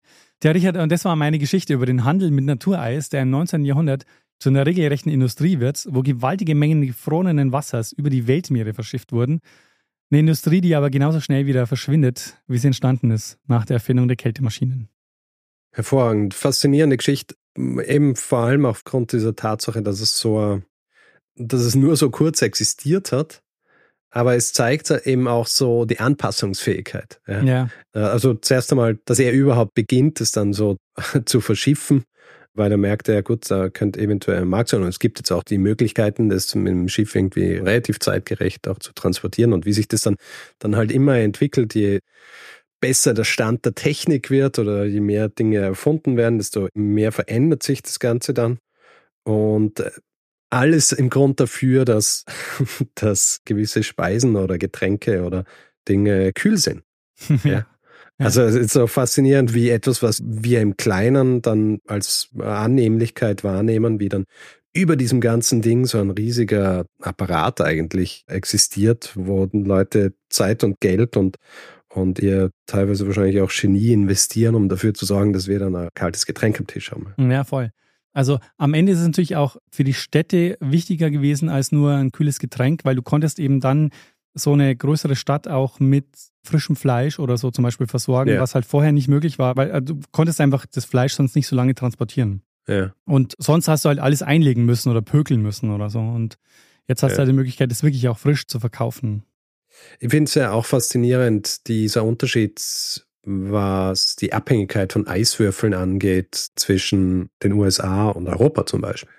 Der Richard, und das war meine Geschichte über den Handel mit Natureis, der im neunzehnten Jahrhundert zu einer regelrechten Industrie wird, wo gewaltige Mengen gefrorenen Wassers über die Weltmeere verschifft wurden. Eine Industrie, die aber genauso schnell wieder verschwindet, wie sie entstanden ist, nach der Erfindung der Kältemaschinen. Hervorragend, faszinierende Geschichte, eben vor allem aufgrund dieser Tatsache, dass es so, dass es nur so kurz existiert hat, aber es zeigt eben auch so die Anpassungsfähigkeit. Ja. Ja. Also zuerst einmal, dass er überhaupt beginnt, es dann so zu verschiffen, weil er merkte, ja gut, da könnte eventuell ein Markt sein und es gibt jetzt auch die Möglichkeiten, das mit dem Schiff irgendwie relativ zeitgerecht auch zu transportieren und wie sich das dann, dann halt immer entwickelt, je besser der Stand der Technik wird oder je mehr Dinge erfunden werden, desto mehr verändert sich das Ganze dann. Und alles im Grund dafür, dass, dass gewisse Speisen oder Getränke oder Dinge kühl sind. Ja. Also es ist so faszinierend, wie etwas, was wir im Kleinen dann als Annehmlichkeit wahrnehmen, wie dann über diesem ganzen Ding so ein riesiger Apparat eigentlich existiert, wo Leute Zeit und Geld und Und ihr teilweise wahrscheinlich auch Genie investieren, um dafür zu sorgen, dass wir dann ein kaltes Getränk am Tisch haben. Ja, voll. Also am Ende ist es natürlich auch für die Städte wichtiger gewesen als nur ein kühles Getränk, weil du konntest eben dann so eine größere Stadt auch mit frischem Fleisch oder so zum Beispiel versorgen, ja. was halt vorher nicht möglich war, weil du konntest einfach das Fleisch sonst nicht so lange transportieren. Ja. Und sonst hast du halt alles einlegen müssen oder pökeln müssen oder so. Und jetzt hast ja. du halt die Möglichkeit, das wirklich auch frisch zu verkaufen. Ich finde es ja auch faszinierend, dieser Unterschied, was die Abhängigkeit von Eiswürfeln angeht zwischen den U S A und Europa zum Beispiel.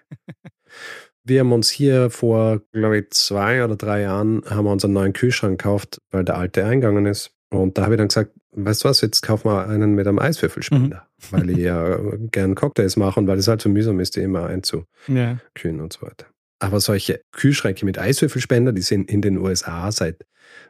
Wir haben uns hier vor, glaube ich, zwei oder drei Jahren haben wir uns einen neuen Kühlschrank gekauft, weil der alte eingegangen ist. Und da habe ich dann gesagt, weißt du was, jetzt kaufen wir einen mit einem Eiswürfelspender, mhm. weil ich ja gern Cocktails mache und weil es halt so mühsam ist, die immer einzukühlen ja. und so weiter. Aber solche Kühlschränke mit Eiswürfelspender, die sind in den U S A seit,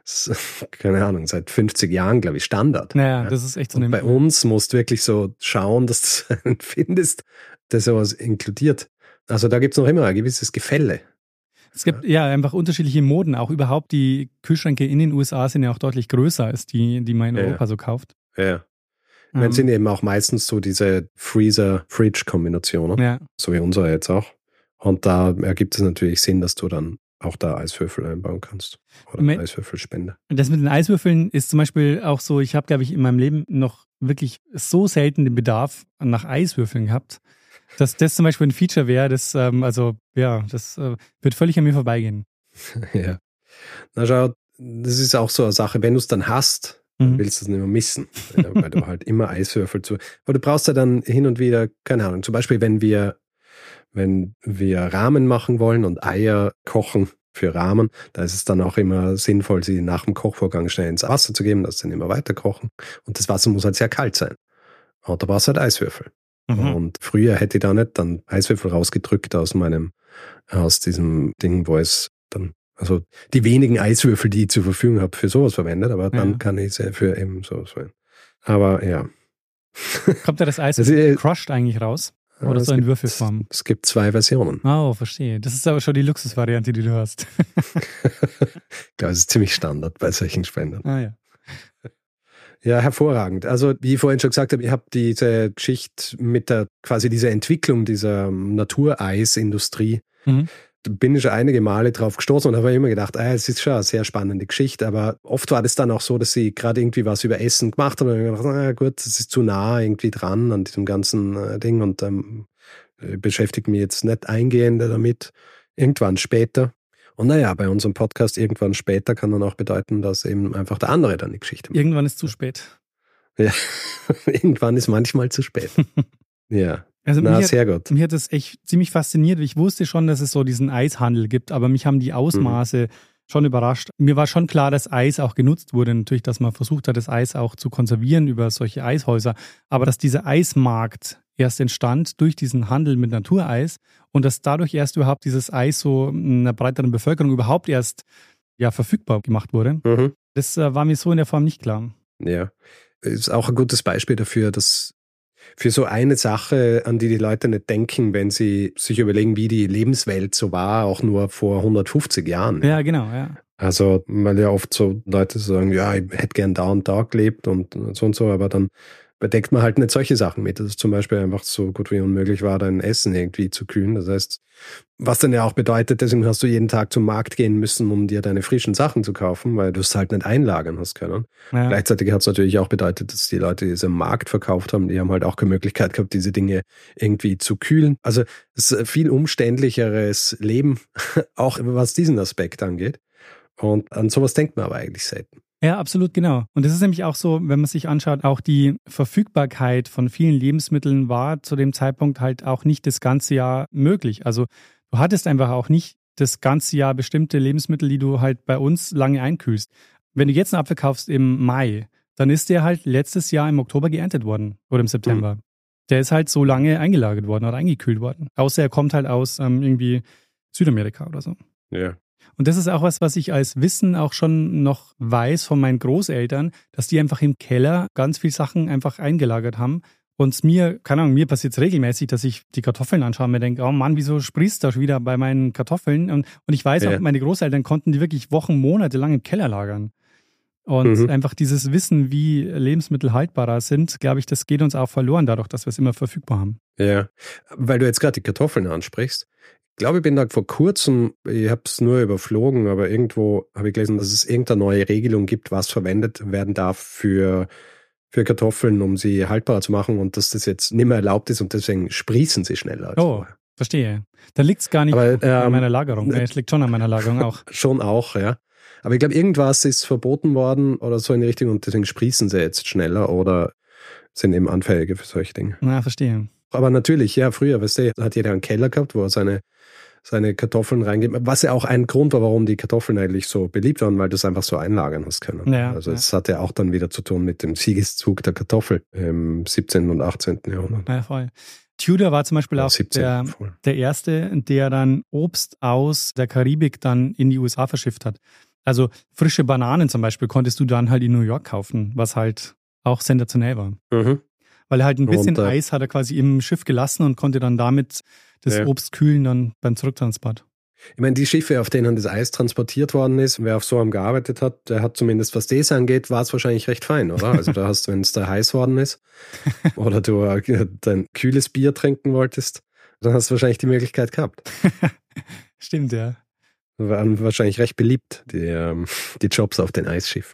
keine Ahnung, seit fünfzig Jahren, glaube ich, Standard. Naja, das ist echt so. Und bei uns musst du wirklich so schauen, dass du einen findest, der sowas inkludiert. Also da gibt es noch immer ein gewisses Gefälle. Es gibt ja einfach unterschiedliche Moden. Auch überhaupt die Kühlschränke in den U S A sind ja auch deutlich größer als die, die man in Europa ja. so kauft. Ja. Ähm. Dann sind eben auch meistens so diese Freezer-Fridge-Kombinationen. Ja. So wie unsere jetzt auch. Und da ergibt es natürlich Sinn, dass du dann auch da Eiswürfel einbauen kannst. Oder Me- Eiswürfelspender. Das mit den Eiswürfeln ist zum Beispiel auch so, ich habe, glaube ich, in meinem Leben noch wirklich so selten den Bedarf nach Eiswürfeln gehabt, dass das zum Beispiel ein Feature wäre, das, ähm, also, ja, das äh, wird völlig an mir vorbeigehen. Ja. Na schau, das ist auch so eine Sache, wenn du es dann hast, dann mhm. willst du es nicht mehr missen, ja, weil du halt immer Eiswürfel zu, aber du brauchst ja dann hin und wieder, keine Ahnung, zum Beispiel, wenn wir Wenn wir Ramen machen wollen und Eier kochen für Ramen, da ist es dann auch immer sinnvoll, sie nach dem Kochvorgang schnell ins Wasser zu geben, dass sie dann immer weiter kochen. Und das Wasser muss halt sehr kalt sein. Und da brauchst du halt Eiswürfel. Mhm. Und früher hätte ich da nicht dann Eiswürfel rausgedrückt aus meinem, aus diesem Ding, wo es dann, also die wenigen Eiswürfel, die ich zur Verfügung habe, für sowas verwendet, aber dann ja. kann ich sie für eben sowas verwenden. Aber ja. Kommt da das Eis also, crushed eigentlich raus? Oder ja, so in Würfelform? Es gibt zwei Versionen. Oh, verstehe. Das ist aber schon die Luxusvariante, die du hast. Ich glaube, es ist ziemlich Standard bei solchen Spendern. Ah ja. Ja, hervorragend. Also wie ich vorhin schon gesagt habe, ich habe diese Geschichte mit der, quasi dieser Entwicklung dieser Natureisindustrie, mhm. da bin ich schon einige Male drauf gestoßen und habe immer gedacht, ah, es ist schon eine sehr spannende Geschichte, aber oft war das dann auch so, dass sie gerade irgendwie was über Essen gemacht haben und ich habe gedacht, na gut, das ist zu nah irgendwie dran an diesem ganzen äh, Ding und ähm, beschäftige mich jetzt nicht eingehender damit. Irgendwann später. Und naja, bei unserem Podcast irgendwann später kann dann auch bedeuten, dass eben einfach der andere dann die Geschichte macht. Irgendwann ist zu spät. Ja, irgendwann ist manchmal zu spät. Ja. Also Na, mich sehr hat, gut. Mich hat das echt ziemlich fasziniert. Ich wusste schon, dass es so diesen Eishandel gibt, aber mich haben die Ausmaße mhm. schon überrascht. Mir war schon klar, dass Eis auch genutzt wurde. Natürlich, dass man versucht hat, das Eis auch zu konservieren über solche Eishäuser. Aber dass dieser Eismarkt erst entstand durch diesen Handel mit Natureis und dass dadurch erst überhaupt dieses Eis so einer breiteren Bevölkerung überhaupt erst ja, verfügbar gemacht wurde, mhm. das äh, war mir so in der Form nicht klar. Ja, ist auch ein gutes Beispiel dafür, dass für so eine Sache, an die die Leute nicht denken, wenn sie sich überlegen, wie die Lebenswelt so war, auch nur vor hundertfünfzig Jahren. Ja, genau, ja. Also, weil ja oft so Leute sagen, ja, ich hätte gern da und da gelebt und so und so, aber dann bedeckt man halt nicht solche Sachen mit. Dass es zum Beispiel einfach so gut wie unmöglich war, dein Essen irgendwie zu kühlen. Das heißt, was dann ja auch bedeutet, deswegen hast du jeden Tag zum Markt gehen müssen, um dir deine frischen Sachen zu kaufen, weil du es halt nicht einlagern hast können. Ja. Gleichzeitig hat es natürlich auch bedeutet, dass die Leute, die es im Markt verkauft haben, die haben halt auch keine Möglichkeit gehabt, diese Dinge irgendwie zu kühlen. Also es ist ein viel umständlicheres Leben, auch was diesen Aspekt angeht. Und an sowas denkt man aber eigentlich selten. Ja, absolut, genau. Und das ist nämlich auch so, wenn man sich anschaut, auch die Verfügbarkeit von vielen Lebensmitteln war zu dem Zeitpunkt halt auch nicht das ganze Jahr möglich. Also du hattest einfach auch nicht das ganze Jahr bestimmte Lebensmittel, die du halt bei uns lange einkühlst. Wenn du jetzt einen Apfel kaufst im Mai, dann ist der halt letztes Jahr im Oktober geerntet worden oder im September. Mhm. Der ist halt so lange eingelagert worden oder eingekühlt worden. Außer er kommt halt aus ähm, irgendwie Südamerika oder so. Ja. Und das ist auch was, was ich als Wissen auch schon noch weiß von meinen Großeltern, dass die einfach im Keller ganz viel Sachen einfach eingelagert haben. Und mir, keine Ahnung, mir passiert es regelmäßig, dass ich die Kartoffeln anschaue und mir denke, oh Mann, wieso sprießt das wieder bei meinen Kartoffeln? Und, und ich weiß ja. auch, meine Großeltern konnten die wirklich Wochen, Monate lang im Keller lagern. Und mhm. einfach dieses Wissen, wie Lebensmittel haltbarer sind, glaube ich, das geht uns auch verloren dadurch, dass wir es immer verfügbar haben. Ja, weil du jetzt gerade die Kartoffeln ansprichst. Ich glaube, ich bin da vor kurzem, ich habe es nur überflogen, aber irgendwo habe ich gelesen, dass es irgendeine neue Regelung gibt, was verwendet werden darf für, für Kartoffeln, um sie haltbarer zu machen und dass das jetzt nicht mehr erlaubt ist und deswegen sprießen sie schneller. Als oh, vorher. Verstehe. Dann liegt es gar nicht aber, ähm, an meiner Lagerung. Es liegt schon an meiner Lagerung auch. Schon auch, ja. Aber ich glaube, irgendwas ist verboten worden oder so in die Richtung und deswegen sprießen sie jetzt schneller oder sind eben anfälliger für solche Dinge. Na, verstehe. Aber natürlich, ja, früher, weißt du, hat jeder einen Keller gehabt, wo er seine seine Kartoffeln reingeben, was ja auch ein Grund war, warum die Kartoffeln eigentlich so beliebt waren, weil du es einfach so einlagern hast können. Ja, also es ja. hat ja auch dann wieder zu tun mit dem Siegeszug der Kartoffel im siebzehnten und achtzehnten Jahrhundert. Ja, voll. Tudor war zum Beispiel ja, auch der, der Erste, der dann Obst aus der Karibik dann in die U S A verschifft hat. Also frische Bananen zum Beispiel konntest du dann halt in New York kaufen, was halt auch sensationell war. Mhm. Weil er halt ein bisschen und, äh, Eis hat er quasi im Schiff gelassen und konnte dann damit das ja. Obst kühlen dann beim Zurücktransport. Ich meine, die Schiffe, auf denen das Eis transportiert worden ist, wer auf so einem gearbeitet hat, der hat zumindest, was das angeht, war es wahrscheinlich recht fein, oder? Also da hast du, wenn es da heiß worden ist oder du äh, dein kühles Bier trinken wolltest, dann hast du wahrscheinlich die Möglichkeit gehabt. Stimmt, ja. Waren wahrscheinlich recht beliebt, die, ähm, die Jobs auf den Eisschiffen.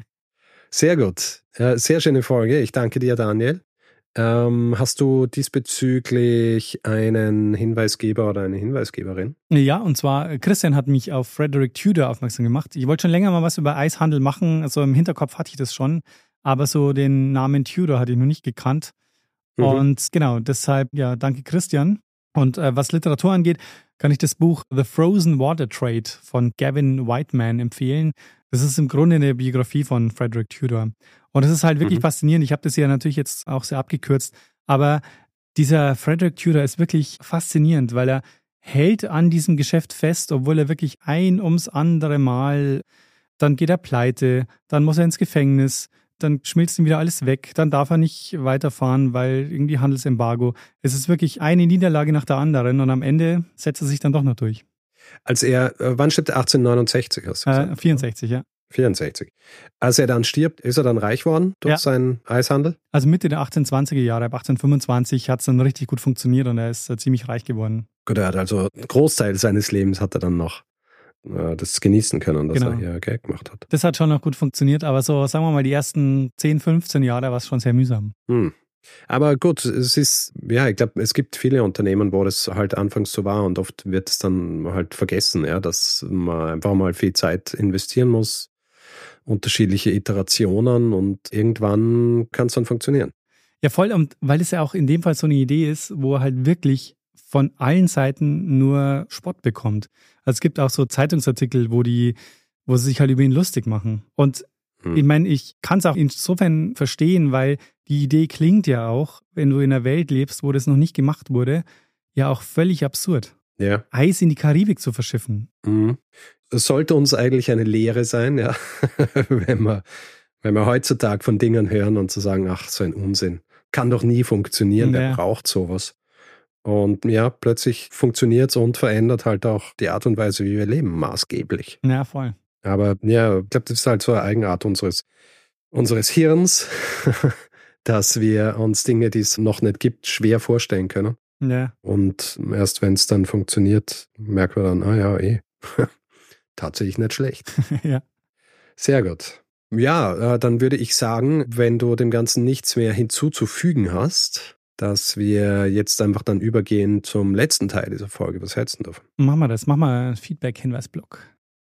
Sehr gut. Ja, sehr schöne Folge. Ich danke dir, Daniel. Ähm, hast du diesbezüglich einen Hinweisgeber oder eine Hinweisgeberin? Ja, und zwar Christian hat mich auf Frederick Tudor aufmerksam gemacht. Ich wollte schon länger mal was über Eishandel machen, also im Hinterkopf hatte ich das schon, aber so den Namen Tudor hatte ich noch nicht gekannt. Mhm. Und genau, deshalb, ja, danke Christian. Und äh, was Literatur angeht, kann ich das Buch The Frozen Water Trade von Gavin Whiteman empfehlen. Das ist im Grunde eine Biografie von Frederick Tudor. Und das ist halt wirklich mhm. faszinierend. Ich habe das ja natürlich jetzt auch sehr abgekürzt, aber dieser Frederick Tudor ist wirklich faszinierend, weil er hält an diesem Geschäft fest, obwohl er wirklich ein ums andere Mal, dann geht er pleite, dann muss er ins Gefängnis, dann schmilzt ihm wieder alles weg, dann darf er nicht weiterfahren, weil irgendwie Handelsembargo. Es ist wirklich eine Niederlage nach der anderen und am Ende setzt er sich dann doch noch durch. Als er, äh, wann stirbt er? achtzehnhundertneunundsechzig hast du gesagt? Äh, vierundsechzig, ja. vierundsechzig. Als er dann stirbt, ist er dann reich worden durch ja. seinen Eishandel? Also Mitte der achtzehnhundertzwanziger Jahre, ab achtzehnhundertfünfundzwanzig hat es dann richtig gut funktioniert und er ist äh, ziemlich reich geworden. Gut, er hat also einen Großteil seines Lebens hat er dann noch äh, das genießen können, dass genau. er hier Geld gemacht hat. Das hat schon noch gut funktioniert, aber so, sagen wir mal, die ersten zehn, fünfzehn Jahre war es schon sehr mühsam. Hm. Aber gut, es ist, ja, ich glaube, es gibt viele Unternehmen, wo das halt anfangs so war und oft wird es dann halt vergessen, ja, dass man einfach mal viel Zeit investieren muss, unterschiedliche Iterationen und irgendwann kann es dann funktionieren. Ja, voll, und weil es ja auch in dem Fall so eine Idee ist, wo er halt wirklich von allen Seiten nur Spott bekommt. Also es gibt auch so Zeitungsartikel, wo die, wo sie sich halt über ihn lustig machen. Und hm. ich meine, ich kann es auch insofern verstehen, weil die Idee klingt ja auch, wenn du in einer Welt lebst, wo das noch nicht gemacht wurde, ja auch völlig absurd. Ja. Eis in die Karibik zu verschiffen. Mhm. Das sollte uns eigentlich eine Lehre sein, ja, wenn wir, wenn wir heutzutage von Dingen hören und zu sagen, ach, so ein Unsinn, kann doch nie funktionieren, ja. Wer braucht sowas? Und ja, plötzlich funktioniert es und verändert halt auch die Art und Weise, wie wir leben, maßgeblich. Ja, voll. Aber ja, ich glaube, das ist halt so eine Eigenart unseres, unseres Hirns, dass wir uns Dinge, die es noch nicht gibt, schwer vorstellen können. Ja. Und erst wenn es dann funktioniert, merken wir dann, ah ja, eh, tatsächlich nicht schlecht. Ja. Sehr gut. Ja, äh, dann würde ich sagen, wenn du dem Ganzen nichts mehr hinzuzufügen hast, dass wir jetzt einfach dann übergehen zum letzten Teil dieser Folge. Was hältst du davon? Machen wir das. Machen wir einen Feedback-Hinweisblock.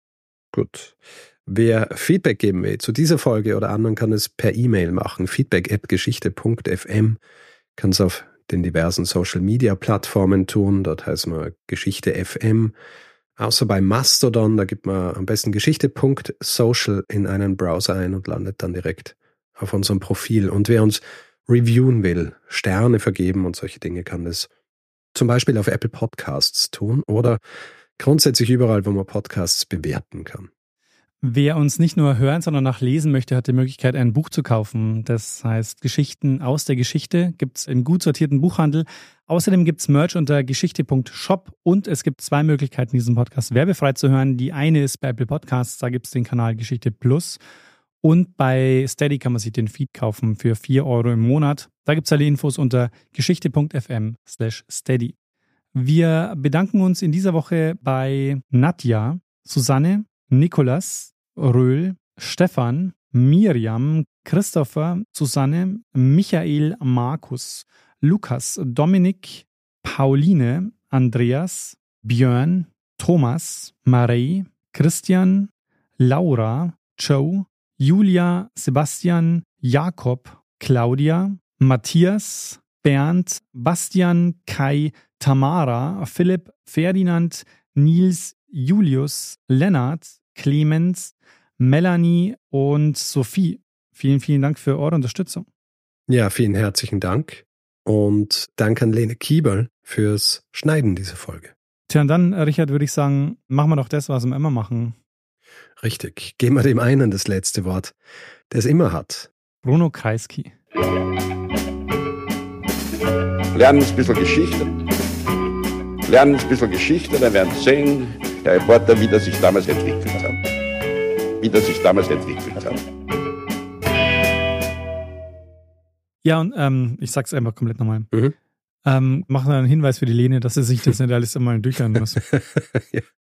Gut. Wer Feedback geben will zu dieser Folge oder anderen, kann es per E-Mail machen. feedback at geschichte punkt f m. Kann es auf den diversen Social-Media-Plattformen tun. Dort heißen wir Geschichte F M. Außer bei Mastodon, da gibt man am besten geschichte punkt social in einen Browser ein und landet dann direkt auf unserem Profil. Und wer uns reviewen will, Sterne vergeben und solche Dinge, kann das zum Beispiel auf Apple Podcasts tun oder grundsätzlich überall, wo man Podcasts bewerten kann. Wer uns nicht nur hören, sondern auch lesen möchte, hat die Möglichkeit, ein Buch zu kaufen. Das heißt Geschichten aus der Geschichte, gibt es im gut sortierten Buchhandel. Außerdem gibt es Merch unter geschichte punkt shop und es gibt zwei Möglichkeiten, diesen Podcast werbefrei zu hören. Die eine ist bei Apple Podcasts, da gibt es den Kanal Geschichte Plus. Und bei Steady kann man sich den Feed kaufen für vier Euro im Monat. Da gibt es alle Infos unter geschichte punkt f m slash steady. Wir bedanken uns in dieser Woche bei Nadja, Susanne, Nikolas, Röhl, Stefan, Miriam, Christopher, Susanne, Michael, Markus, Lukas, Dominik, Pauline, Andreas, Björn, Thomas, Marei, Christian, Laura, Joe, Julia, Sebastian, Jakob, Claudia, Matthias, Bernd, Bastian, Kai, Tamara, Philipp, Ferdinand, Nils, Julius, Lennart, Clemens, Melanie und Sophie. Vielen, vielen Dank für eure Unterstützung. Ja, vielen herzlichen Dank. Und danke an Lene Kieberl fürs Schneiden dieser Folge. Tja, und dann, Richard, würde ich sagen, machen wir doch das, was wir immer machen. Richtig. Geben wir dem einen das letzte Wort, der es immer hat. Bruno Kreisky. Lernen ein bisschen Geschichte. Lernen ein bisschen Geschichte, dann werden Sie sehen, der Reporter, wie das sich damals entwickelt hat. Wie das sich damals entwickelt hat. Ja, und ähm, ich sag's einfach komplett nochmal. Mhm. Ähm, mach einen Hinweis für die Lene, dass sie sich das nicht alles einmal durchhören muss. Ja.